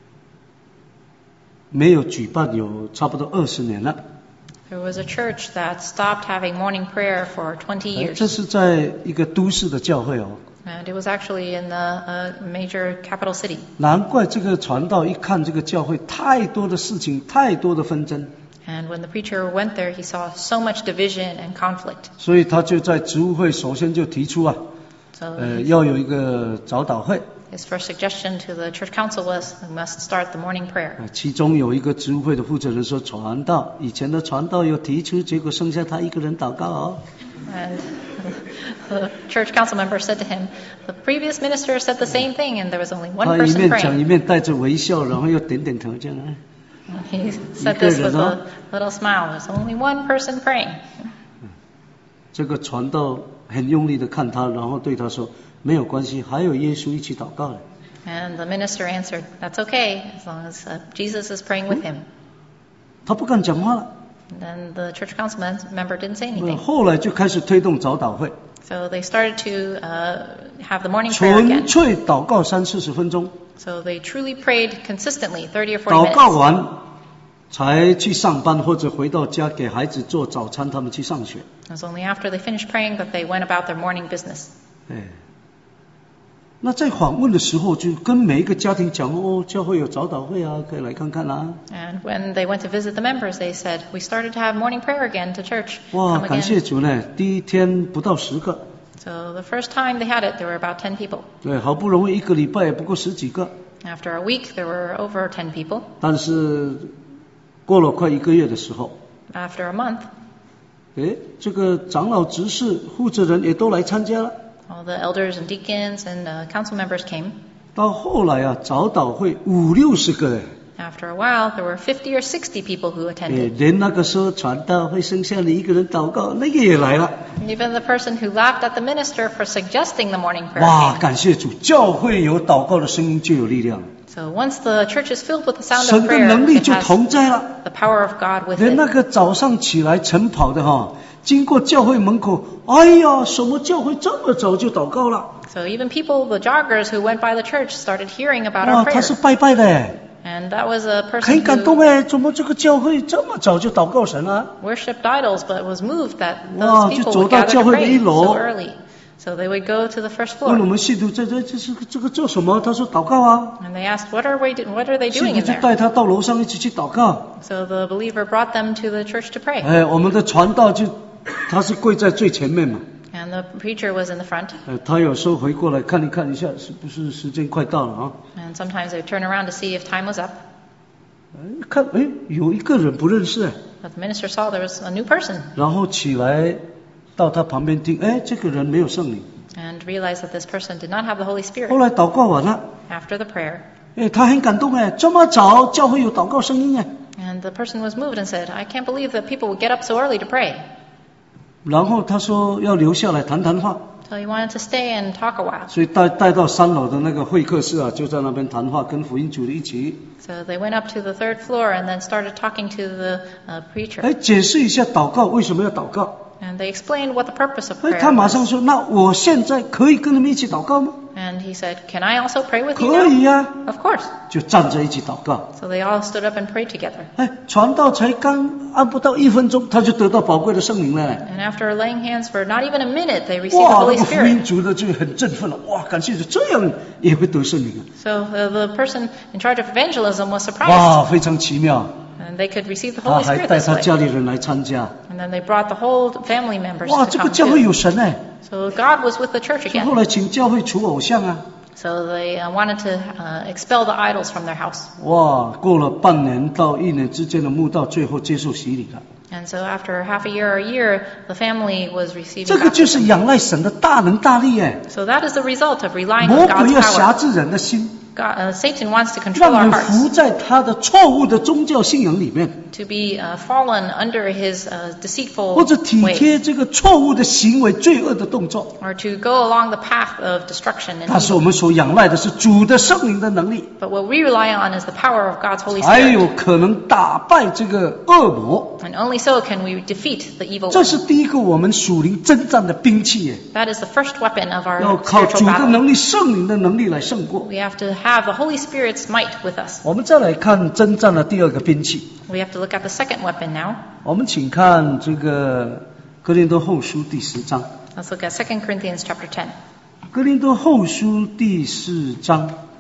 没有举办有差不多二十年了。 There was a church that stopped having morning prayer for twenty 哎 years. 这是在一个都市的教会哦， And it was actually in the uh, major capital city. 难怪这个传道一看这个教会太多的事情，太多的纷争。 And when the preacher went there, he saw so much division and conflict. 所以他就在职务会首先就提出啊， So 呃，要有一个早祷会。 his first suggestion to the church council was we must start the morning prayer. 其中有一个职务会的负责人说，传道以前的传道有提出，结果剩下他一个人祷告哦。 And the church council member said to him, the previous minister said the same thing, and there was only one 他一 person 面讲 praying. 一面带着微笑，然后又点点头这样。 He said this with a little smile. There's only one person praying. 这个传道很用力的看他，然后对他说，没有关系，还有耶稣一起祷告的。 And the minister answered, that's okay, as long as uh, Jesus is praying with him. 他不敢讲话了。 And then the church council member didn't say anything. 后来就开始推动早祷会， So they started to uh, have the morning prayer 纯 again. 粹祷告三四十分钟， So they truly prayed consistently, thirty or forty 祷告 minutes. 完才去上班或者回到家给孩子做早餐，他们去上学。 It was only after they finished praying that they went about their morning business. 哎，那在访问的时候，就跟每一个家庭讲哦，教会有早祷会啊，可以来看看啊。 And when they went to visit the members, they said, we started to have morning prayer again to church. 哇， Come 感谢 again. 主呢！第一天不到十个， So the first time they had it, there were about ten people. 对，好不容易一个礼拜也不过十几个， After a week, there were over ten people. 但是过了快一个月的时候， After a month, 哎，这个长老、执事、负责人也都来参加了。 all the elders and deacons and uh, council members came. 到后来啊，早祷会五六十个哎， After a while, there were fifty or sixty people who 哎， attended. 连那个说传道会剩下你一个人祷告，那个也来了。 Even the person who laughed at the minister for suggesting the morning prayer 哇， came. 感谢主，教会有祷告的声音就有力量， So once the church is filled with the sound 神 of 的 prayer, 能力 it 就 has 同在了。 the power of God with 连那 it. 个早上起来晨跑的哈，经过教会门口，哎呀，什么教会这么早就祷告了？ So even people, the joggers who went by the church, started hearing about 哇， our 他是 prayer. 拜拜的哎， And that was a 很 person 感动 who 哎，怎么这个教会这么早就祷告神啊？ worshipped idols, but was moved that 哇， those 就 people 走 would 到 gather 教 to 会的一 pray 楼 so early. So they would go to the first 问我 floor. 们信徒这这这这个这个做什么？他说祷告啊， And they asked, what are, we do- what are they 信 doing 徒 in 就 there? 带他到楼上一起去祷告。 So the believer brought them to the church to pray. 哎，我们的传道就他是跪在最前面嘛， And the preacher was in the front. 呃，他有时候回过来看一看一下，是不是时间快到了啊？ And sometimes they would turn around to see if time was up. 哎看，哎，有一个人不认识哎， But the minister saw there was a new person 然后起来到他旁边听，哎，这个人没有圣灵。 and realized that this person did not have the Holy 后 Spirit. 来祷告完了， After the prayer, 哎，他很感动哎，这么早教会有祷告声音哎。 and the person was moved and said, I can't believe that people would get up so early to pray. 然后他说要留下来谈谈话， So he wanted to stay and talk a while. 所以带带到三楼的那个会客室啊，就在那边谈话，跟福音主任一起， So they went up to the third floor and then started talking to the uh, preacher. 哎，解释一下祷告为什么要祷告。 And they explained what the purpose of 哎， prayer 他马上 was. 说，那我现在可以跟你们一起祷告吗？ And he said, can I also pray with you 可以 now? 呀、 Of course. 就站着一起祷告。 So they all stood up and prayed together. 哎，传道才刚按不到一分钟，他就得到宝贵的圣灵了。 And after laying hands for not even a minute, they received the 哇，那 Holy 个福音 Spirit. 主的就很振奋了。哇，感谢主，这样也会得圣灵啊！ So uh, the person in charge of evangelism was surprised. 哇，非常奇妙。 And they could receive the 他 Holy 还 Spirit 带 this 他 way. 家里人来参加。 And then they brought the whole family members 哇， to 这个 come 教会 too. 有神哎！ So God was with the church 所以后 again. 来请教会除偶像啊。 So they uh, wanted to uh, expel the idols from their house. 哇，过了半年到一年之间的慕道，最后接受洗礼了。 And so after half a year or a year, the family was receiving 这个就是 baptism. 仰赖神的大能大力哎！ So that is the result of relying 魔 on 鬼 God's 要辖 power. 制人的心， God, uh, Satan wants to control 让 our 人 hearts, 服在他的错误的宗教信仰里面。 to be uh, fallen under his uh, deceitful 或者体 ways, 贴这个错误的行为、罪恶的动作。 or to go along the path of destruction and 但是 evil. 我们所仰赖的是主的圣灵的能力， But what we rely on is the power of God's Holy 才 Spirit. 有可能打败这个恶魔。 And only so can we defeat the evil 这 one. 是第一个我们属灵征战的兵器耶， That is the first weapon of 要 our 靠 spiritual 主的 battle. 能力、圣灵的能力来胜过。 We have to have the Holy Spirit's might with us. 我们再来看征战的第二个兵器， We have to look at the second weapon now. 我们请看这个哥林多后书第十章。 Let's look at Second Corinthians chapter ten. 哥林多后书第四章，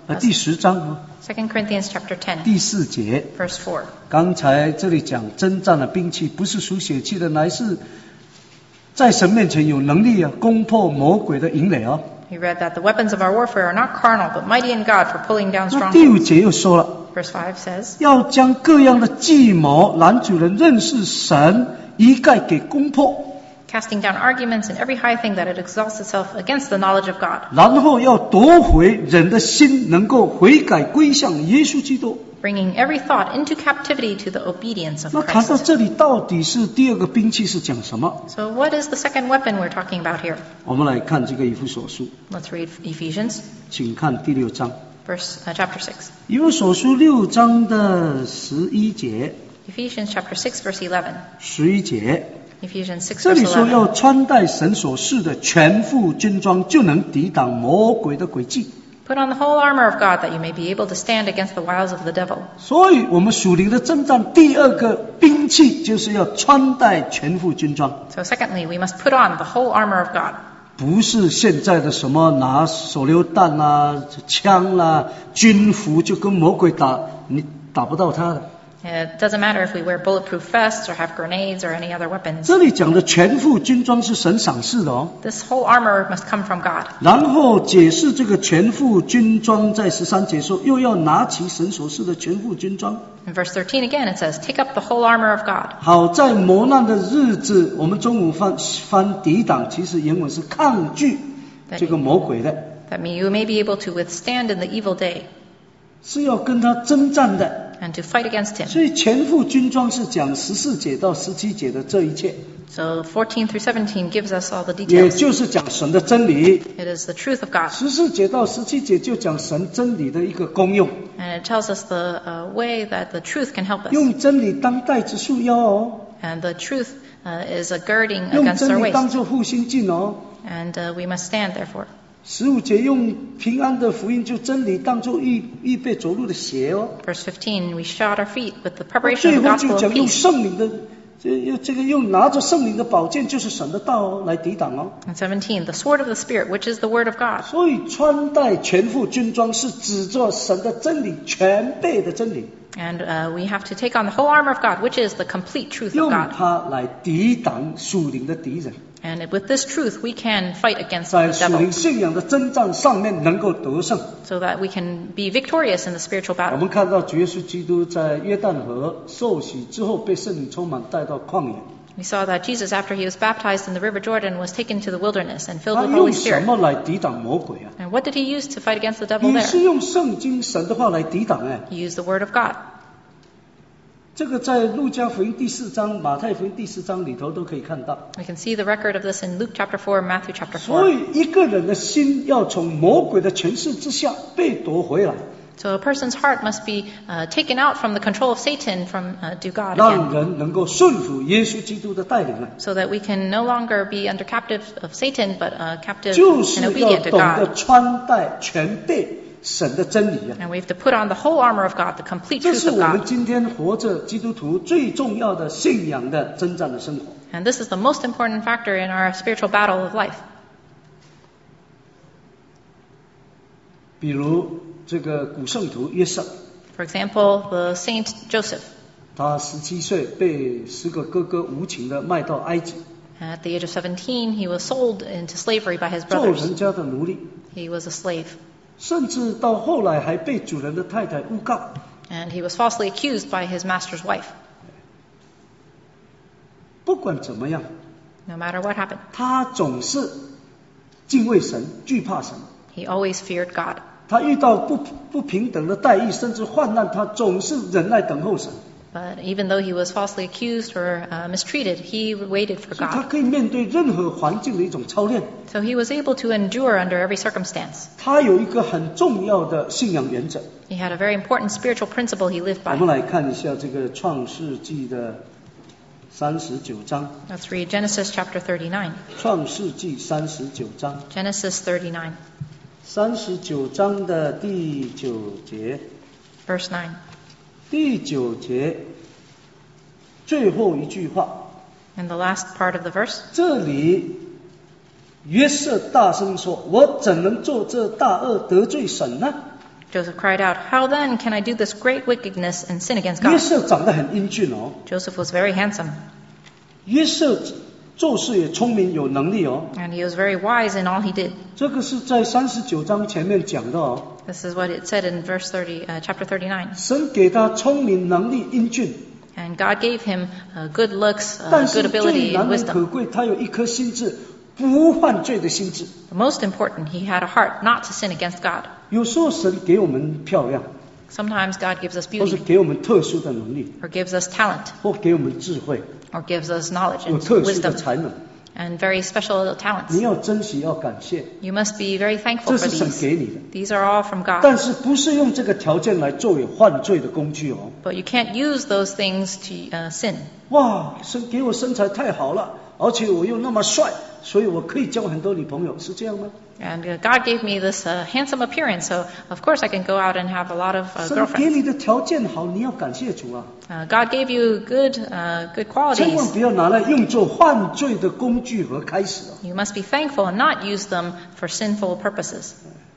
呃第十章啊， Second Corinthians chapter ten, 第四节。 verse four. 刚才这里讲征战的兵器不是属血气的，乃是在神面前有能力啊，攻破魔鬼的营垒啊。 We read that the weapons of our warfare are not carnal, but mighty in God for pulling down 那第五 strongholds. 节又说了， Verse five says, 要将各样的计谋拦阻人认识神，一概给攻破， casting down arguments and every high thing that it exalts itself against the knowledge of God, 然后要夺回人的心，能够悔改归向耶稣基督。 bringing every thought into captivity to the obedience of 那谈到 Christ. 这里，到底是第二个兵器是讲什么？ So what is the second weapon we're talking about here? 我们来看这个以弗所书， Let's read Ephesians, 请看第六章， verse uh, chapter six. 以弗所书六章的十一节、 Ephesians chapter six, verse eleven. 十一节。 Ephesians six, 这 verse 里说 eleven. 要穿戴神所赐的全副军装，就能抵挡魔鬼的诡计。 Put on the whole armor of God that you may be able to stand against the wiles of the devil. 所以，我们属灵的征战第二个兵器就是要穿戴全副军装， So secondly, we must put on the whole armor of God. 不是现在的什么拿手榴弹啦、枪啦、军服就跟魔鬼打，你打不到他的。 It doesn't matter if we wear bulletproof vests or have grenades or any other weapons. 这里讲的全副军装是神赏赐的哦。 This whole armor must come from God. 然后解释这个全副军装，在十三节说，又要拿起神所赐的全副军装， In verse thirteen again, it says, take up the whole armor of God. 好在磨难的日子，我们中午翻翻抵挡，其实原文是抗拒这个魔鬼的， That you may be able to withstand in the evil day 是要跟他征战的。 and to fight against him. 所以全副军装是讲十四节到十七节的这一切， So fourteen through seventeen gives us all the 也 details. 就是讲神的真理。 It is the truth of God. 十四节到十七节就讲神真理的一个功用， And it tells us the uh, way that the truth can help us. 用真理当带子束腰哦， And the truth uh, is a girding 用 against our 真理当 waist. 作护心镜哦。 And uh, we must stand therefore. 十五节用平安的福音，就真理当作预预备走路的鞋哦。 Verse fifteen, we shod our feet with the preparation 最 of the 后就 gospel 讲 of 用 peace. 圣灵的，这这个用拿着圣灵的宝剑，就是神的道哦，来抵挡哦。 And seventeen, the sword of the Spirit, which is the word of God. 所以穿戴全副军装是指着神的真理，全备的真理， And uh, we have to take on the whole armor of God, which is the complete truth of 用 God. 它来抵挡属灵的敌人， And with this truth, we can fight against 在 the 属灵 devil 信仰的征战上面能够得胜。 so that we can be victorious in the spiritual 我 battle. 们看到主耶稣基督在约旦河受洗之后，被圣灵充满，带到旷野。 We saw that Jesus, after he was baptized in the river Jordan, was taken to the wilderness and filled 他 with 用 Holy 什 Spirit. 么来抵挡魔鬼啊？ And what did he use to fight against the devil 你是 there? 用圣经神的话来抵挡哎。 He used the word of God. 这个在路加福音第四章、马太福音第四章里头都可以看到。 We can see the record of this in Luke chapter four and Matthew chapter 所 four. 以一个人的心要从魔鬼的权势之下被夺回来， So a person's heart must be uh, taken out from the control of Satan from uh, to God 让 again, 人能够顺服耶稣基督的带领啊， so that we can no longer be under captive of Satan, but uh, captive 就 and 是要 obedient to 懂得 God. 穿戴全备神的真理啊。 And we have to put on the whole armor of God, the complete 这 truth 是 of 我们 God. 今天活着基督徒最重要的信仰的征战的生活。 And this is the most important factor in our spiritual battle of life. 比如这个古圣徒约瑟， For example, the Saint Joseph. 他十七岁被十个哥哥无情的卖到埃及， At the age of seventeen, he was sold into slavery by his 做 brothers. 人家的奴隶， He was a slave. 甚至到后来还被主人的太太诬告。 And he was falsely accused by his master's wife. 不管怎么样， No matter what happened, 他总是敬畏神，惧怕神。 he always feared God. 他遇到不不平等的待遇，甚至患难，他总是忍耐等候神。 But even though he was falsely accused or uh, mistreated, he waited for 所以他 God. 可以面对任何环境的一种操练。 So he was able to endure under every circumstance. 他有一个很重要的信仰原则。 He had a very important spiritual principle he lived 我 by. 们来看一下这个创世纪的三十九章， Let's read Genesis chapter thirty-nine. 创世纪三十九章， Genesis thirty-nine, 三十九章的第九节， verse nine. 第九节最后一句话， In the last part of the verse, 这里约瑟大声说：“我怎能做这大恶得罪神呢？” Joseph cried out, "How then can I do this great wickedness and sin against 约 God?" 瑟长得很英俊哦， Joseph was very handsome, 约瑟做事也聪明有能力哦， and he was very wise in all he did. 这个是在三十九章前面讲的哦。 This is what it said in verse thirty, uh, chapter thirty-nine. 神给他聪明、能力、英俊， And God gave him uh, good looks, uh, 但 good 是 ability 最 and 难能 wisdom. 可贵，他有一颗心智，不犯罪的心智。 The most important, he had a heart not to sin against God. 有时候神给我们漂亮， Sometimes God gives us 或是 beauty, 给我们特殊的能力， or gives us talent, 或给我们智慧， or gives us knowledge 有 and 特殊的 wisdom, 才能。 and very special talents. 你要珍惜，要感谢， You must be very thankful 这 for 是神 these. 给你的。 These are all from God. 但是不是用这个条件来作为犯罪的工具哦。 But you can't use those things to uh, sin. 哇，神给我身材太好了，而且我又那么帅，所以我可以交很多女朋友，是这样吗？ And uh, God gave me this uh, handsome appearance, so of course I can go out and have a lot of uh, 神给 girlfriends. 你的条件好，你要感谢主啊， Uh, God gave you good, uh, good 千万 qualities. 不要拿来用作犯罪的工具和开始啊。 You must be thankful and not use them for sinful purposes.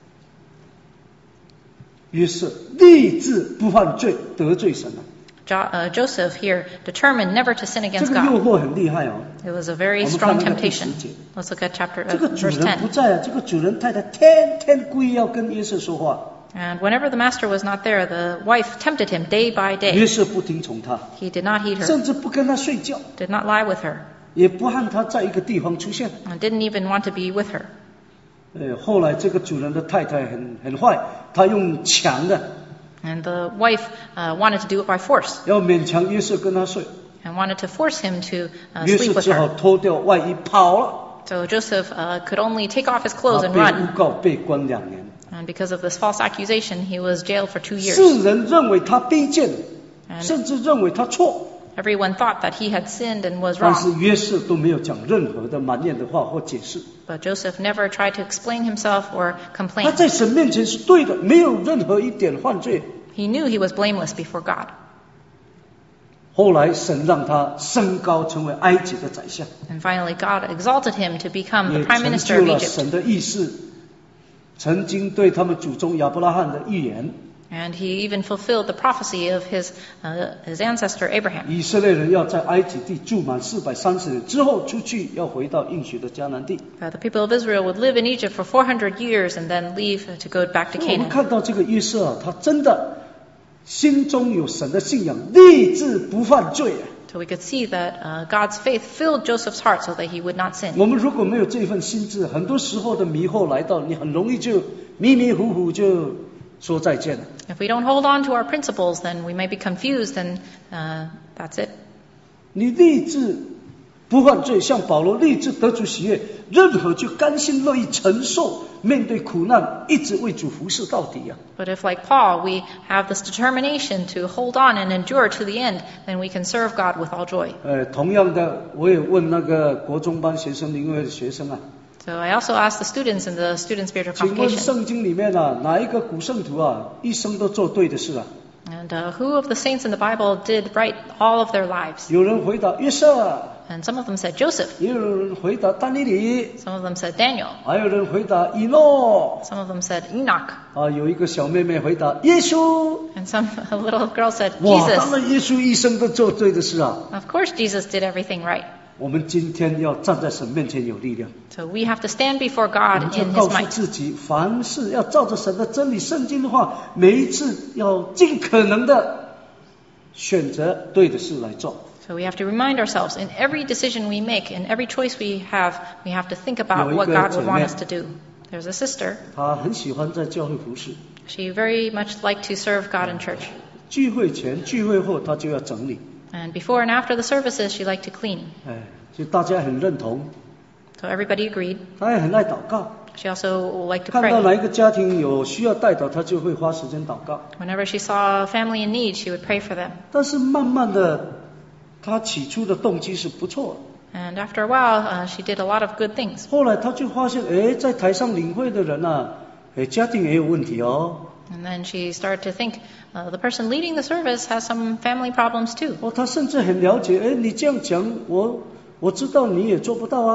约瑟立志不犯罪，得罪神啊。 Jo- uh, Joseph here determined never to sin 这 against 个诱 God. 惑很厉害哦。 It was a very 我们 strong 看那个第十 temptation. 节， Let's look at chapter 这 uh, 个主 verse 人不 ten. 在啊，这个主人太太天天故意要跟约瑟说话， And whenever the master was not there, the wife tempted him day by 约 day. 瑟不听从他， He did not heed her, 甚至不跟他睡觉， did not lie with her, 也不和他在一个地方出现。 and didn't even want to be with her. 呃，后来这个主人的太太很很坏，他用强的 And the wife uh, wanted to do it by force 要勉强约瑟跟他睡， and wanted to force him to uh, 约 sleep 瑟 with 只好 her. 脱掉外衣跑了， So Joseph uh, could only take off his clothes 他 and 被 run. 诬告被关两年。 And because of this false accusation, he was jailed for two years. 世人认为他卑贱， And 甚至认为他错， everyone thought that he had sinned and was 但是 wrong. 约瑟都没有讲任何的埋怨的话或解释。 But Joseph never tried to explain himself or 他 complain. 在神面前是对的，没有任何一点犯罪。 He knew he was blameless before God. 后来神让他升高成为埃及的宰相， And finally, God exalted him to become the 也 prime 成 minister 就 of 了 Egypt. 神的意思，曾经对他们祖宗亚伯拉罕的预言。 And he even fulfilled the prophecy of his, uh, his ancestor Abraham. 以色列人要在埃及地住满四百三十年之后出去，要回到应许的迦南地。 Uh, the people of Israel would live in Egypt for four hundred years and then leave to go back to 所以我们 Canaan. 看到这个约瑟啊，他真的心中有神的信仰，立志不犯罪啊。 So we could see that uh, God's faith filled Joseph's heart so that he would not sin. 我们如果没有这份心智，很多时候的迷惑来到，你很容易就迷迷糊糊就说再见了。 If we don't hold on to our principles, then we may be confused and uh, that's it. 你立志不犯罪，像保罗立志得主喜悦，任何就甘心乐意承受，面对苦难，一直为主服侍到底啊。 But if, like Paul, we have this determination to hold on and endure to the end, then we can serve God with all joy. 呃，同样的，我也问那个国中班学生灵会的学生啊， So I also asked the students in the student spiritual 请问 convocation, 圣经里面啊，哪一个古圣徒啊，一生都做对的事啊？ and uh, who of the saints in the Bible did right all of their lives? 有人回答约瑟， And some of them said Joseph, 也有人回答但以理， some of them said Daniel, 还有人回答以诺， some of them said Enoch, 啊，有一个小妹妹回答耶稣。 and some a little girl said 哇，当 Jesus. 然耶稣一生都做对的事啊。 Of course Jesus did everything right. 我们今天要站在神面前有力量， So we have to stand before 我 God 们就 in 告 His 诉 might. 自己，凡事要照着神的真理、圣经的话，每一次要尽可能的选择对的事来做。 So we have to remind ourselves in every decision we make, in every choice we have, we have to think about what God would want us to do. There's a sister. 她很喜欢在教会服侍， She very much liked to serve God in church. 聚会前、聚会后，她就要整理。 And before and after the services, she liked to clean. 哎，就大家很认同， So everybody agreed. 她也很爱祷告。 She also liked to 看到 pray. 哪一个家庭有需要代祷，她就会花时间祷告。 Whenever she saw a family in need, she would pray for them. 但是慢慢的，她起初的动机是不错的。 And after a while, uh, she did a lot of good things. 后来他就发现，哎，在台上领会的人啊，哎，家庭也有问题哦。 And then she started to think, uh, the person leading the service has some family problems too. 哦，他甚至很了解，哎，你这样讲，我我知道你也做不到啊。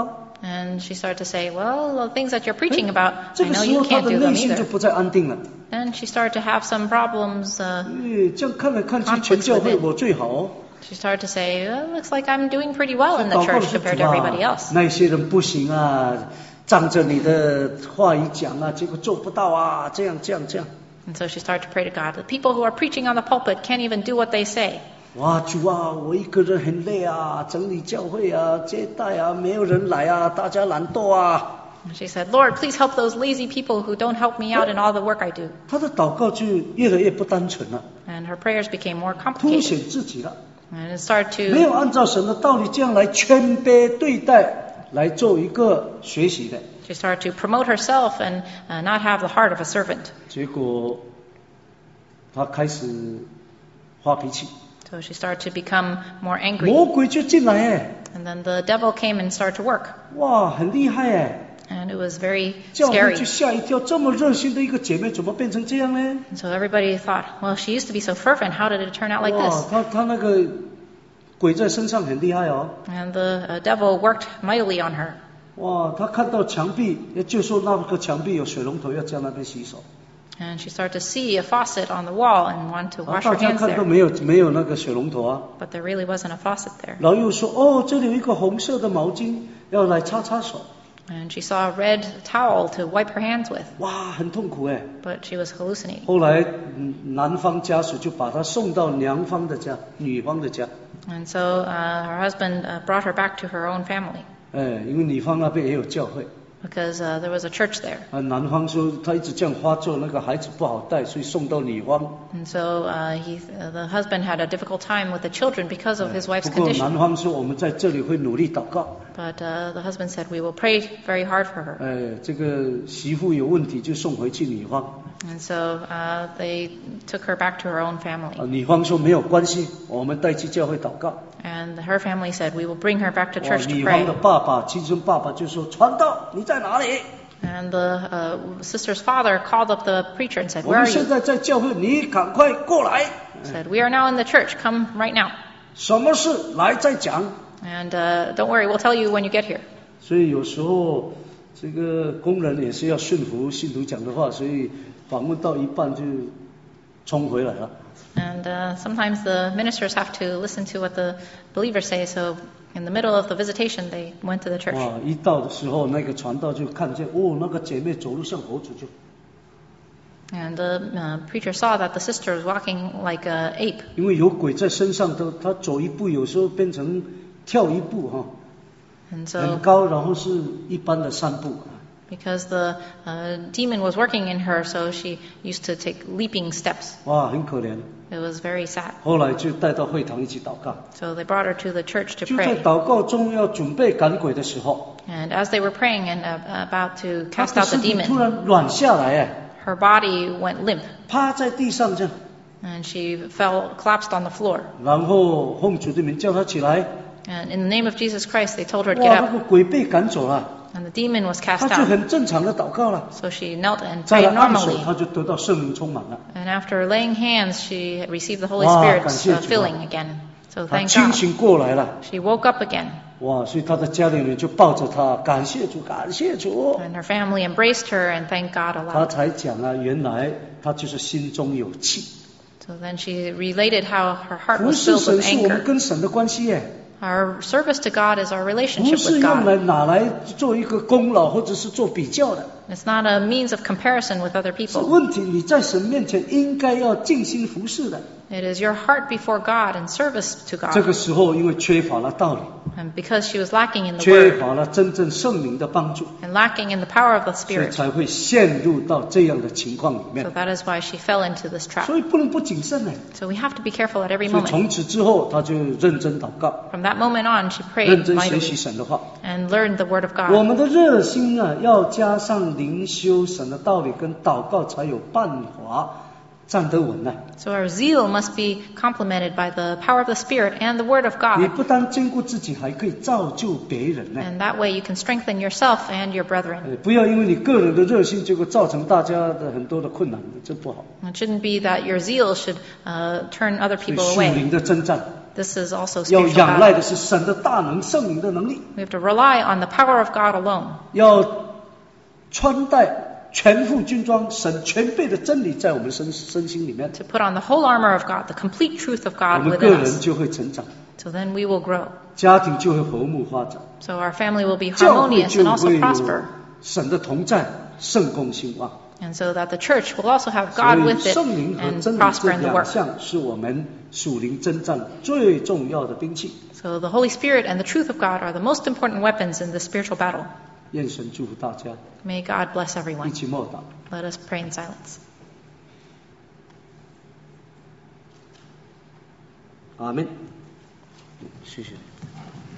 And she started to say, well, the things that you're preaching about, 这 I 个 know 时 you 候他 can't 的 do 内 them 心就 either. 不再安定了。 Then she started to have some problems. Uh, 哎，这样看来看去，全教会我最好哦。 she started to say, well, looks like I'm doing pretty well in the 祷告 church 是 compared 主 to 啊 everybody else. 那些人不行啊，仗着你的话语讲啊，结果做不到啊，这样这样这样。 And so she started to pray to God. The people who are preaching on the pulpit can't even do what they say. 哇，主啊，我一个人很累啊，整理教会啊，接待啊，没有人来啊，大家懒惰啊。 And she said, Lord, please help those lazy people who don't help me out in all the work I do. 他的祷告就越来越不单纯了， And her prayers became more 凸 complicated. 显自己了， And it started 没 to, 有按照神的道理这样来谦卑对待，来做一个学习的。 she started to promote herself and uh, not have the heart of a servant. 结果他开始发脾气， So she started to become more angry. 魔鬼就进来哎， And then the devil came and started to work. 哇，很厉害哎。 And it was very 教会 scary. 就吓一跳，这么热心的一个姐妹怎么变成这样呢？ And so everybody thought, well, she used to be so fervent. How did it turn out like 哇 this?， 她她那个鬼在身上很厉害哦。 And the uh, devil worked mightily on her. 哇，她看到墙壁，就说那个墙壁有水龙头，要在那边洗手。 And she started to see a faucet on the wall and wanted to 啊 wash 大 her 家 hands 看都 there. 没有没有那个水龙头啊。 But there really wasn't a faucet there. 然后又说，哦，这里有一个红色的毛巾，要来擦擦手。 And she saw a red towel to wipe her hands with. 哇，很痛苦哎。 But she was hallucinating. 后来嗯男方家属就把她送到娘方的家，女方的家。 And so uh, her husband uh, brought her back to her own family. 哎，因为女方那边也有教会。 Because uh, there was a church there. 啊，男方说他一直这样发作，那个孩子不好带，所以送到女方。 And so uh, he, uh, the husband had a difficult time with the children because of his wife's 不过 condition. 男方说我们在这里会努力祷告。 But uh, the husband said, we will pray very hard for her. 哎，这个媳妇有问题就送回去女方。 And so uh, they took her back to her own 啊， family. 女方说没有关系，我们带去教会祷告。 And her family said, we will bring her back to 哇， church to 女方的 pray. 爸爸，亲生爸爸就说：“传道，你在哪里？ And the uh, sister's father called up the preacher and said, 我 where 们 are 现 you? 在在教会，你赶快过来。 Said, we are now in the church. Come right now. 什么事来再讲。” And uh, don't worry, we'll tell you when you get here. 所以有时候这个工人也是要顺服信徒讲的话，所以访问到一半就冲回来了。 And uh, sometimes the ministers have to listen to what the believers say. So in the middle of the visitation, they went to the church. 哇，一到的时候，那个传道就看见，哦，那个姐妹走路像猴子就。 And the uh, preacher saw that the sister was walking like an ape. 因为有鬼在身上，他他走一步，有时候变成跳一步哈， And 很 so 高，然后是一般的散步。 because the uh, demon was working in her, so she used to take leaping steps. 哇，很可怜。 It was very sad. 后来就带到会堂一起祷告。 So they brought her to the church to 就在 pray. 祷告中要准备赶鬼的时候， And as they were praying and uh, about to 他 cast 的 out the 身体突 demon, 然软下来，哎， her body went limp 趴在地上这样， and she fell, collapsed on the floor. 然后奉主的名叫他起来， And in the name of Jesus Christ, they told her to 哇， get 那 up. 个鬼被赶走了， And the demon was 他 cast 就 out. 很正常的祷告了。 So she knelt and 再 prayed 来按手， normally. 他就得到圣灵充满了， And after laying hands, she received the Holy 哇， Spirit's 感谢 uh, 主啊。 filling again. So 他 thank 清 God. 醒过来了， She woke up again. 哇，所以他的家里人就抱着他，感谢主，感谢主。 And her family embraced her and thanked God 他 aloud. 才讲啊，原来他就是心中有气。 So then she related how her heart 服 was 侍 filled 神 with 是我们 anger. 跟神的关系耶， Our service to God is our 不 relationship 是 with 用 God. 来拿来做一个功劳或者是做比较的。 It's not a means of comparison with other 是 people. 问题，你在神面前应该要尽心服侍的。 It is your heart before God and service to 这 God. 个时候，因为缺乏了道理， And because she was lacking in the 缺 Word 乏了真正圣灵的帮助， and lacking in the power of the 所以 Spirit, 才会陷入到这样的情况里 so 面。 that is why she fell into this trap. 所以不能不谨慎呢。 So we have to be careful at every 所以 moment. 从此之后，他就认真祷告， From that moment on, she 认 prayed 真学习 mightily 神的话。 and learned the Word of 我 God. 们的热心啊，要加上灵修神的道理跟祷告，才有办法站得稳呢。 So our zeal must be complemented by the power of the Spirit and the Word of 你 God. 不但兼顾自己，还可以造就别人呢。 And that way you can strengthen yourself and your brethren. 呃不要因为你个人的热心，结果造成大家的很多的困难，这不好。 It shouldn't be that your zeal should uh, turn other 所以 people 属 away. 灵的征战， This is also 要 spiritual 仰赖 battle. 的是神的大能、圣灵的能力， We have to rely on the power of God alone. 要穿戴全副军装，神全备的真理在我们身身心里面， To put on the whole armor of God, the complete truth of 我 God 们个 within 人 us. 就会成长， So then we will grow. 家庭就会和睦发展， So our family will be 教会 harmonious 就 and also 会有 prosper. 神的同在，圣功兴旺。 And so that the church will also have 所 God 以 with it 圣灵和 and 真理 prosper 这 in the 两 work. 项是我们属灵征战最重要的兵器。 So the Holy Spirit and the truth of God are the most important weapons in the spiritual battle. 愿神祝福大家， May God bless 一 everyone. 起默祷。 Let us pray in silence. 阿门。谢谢。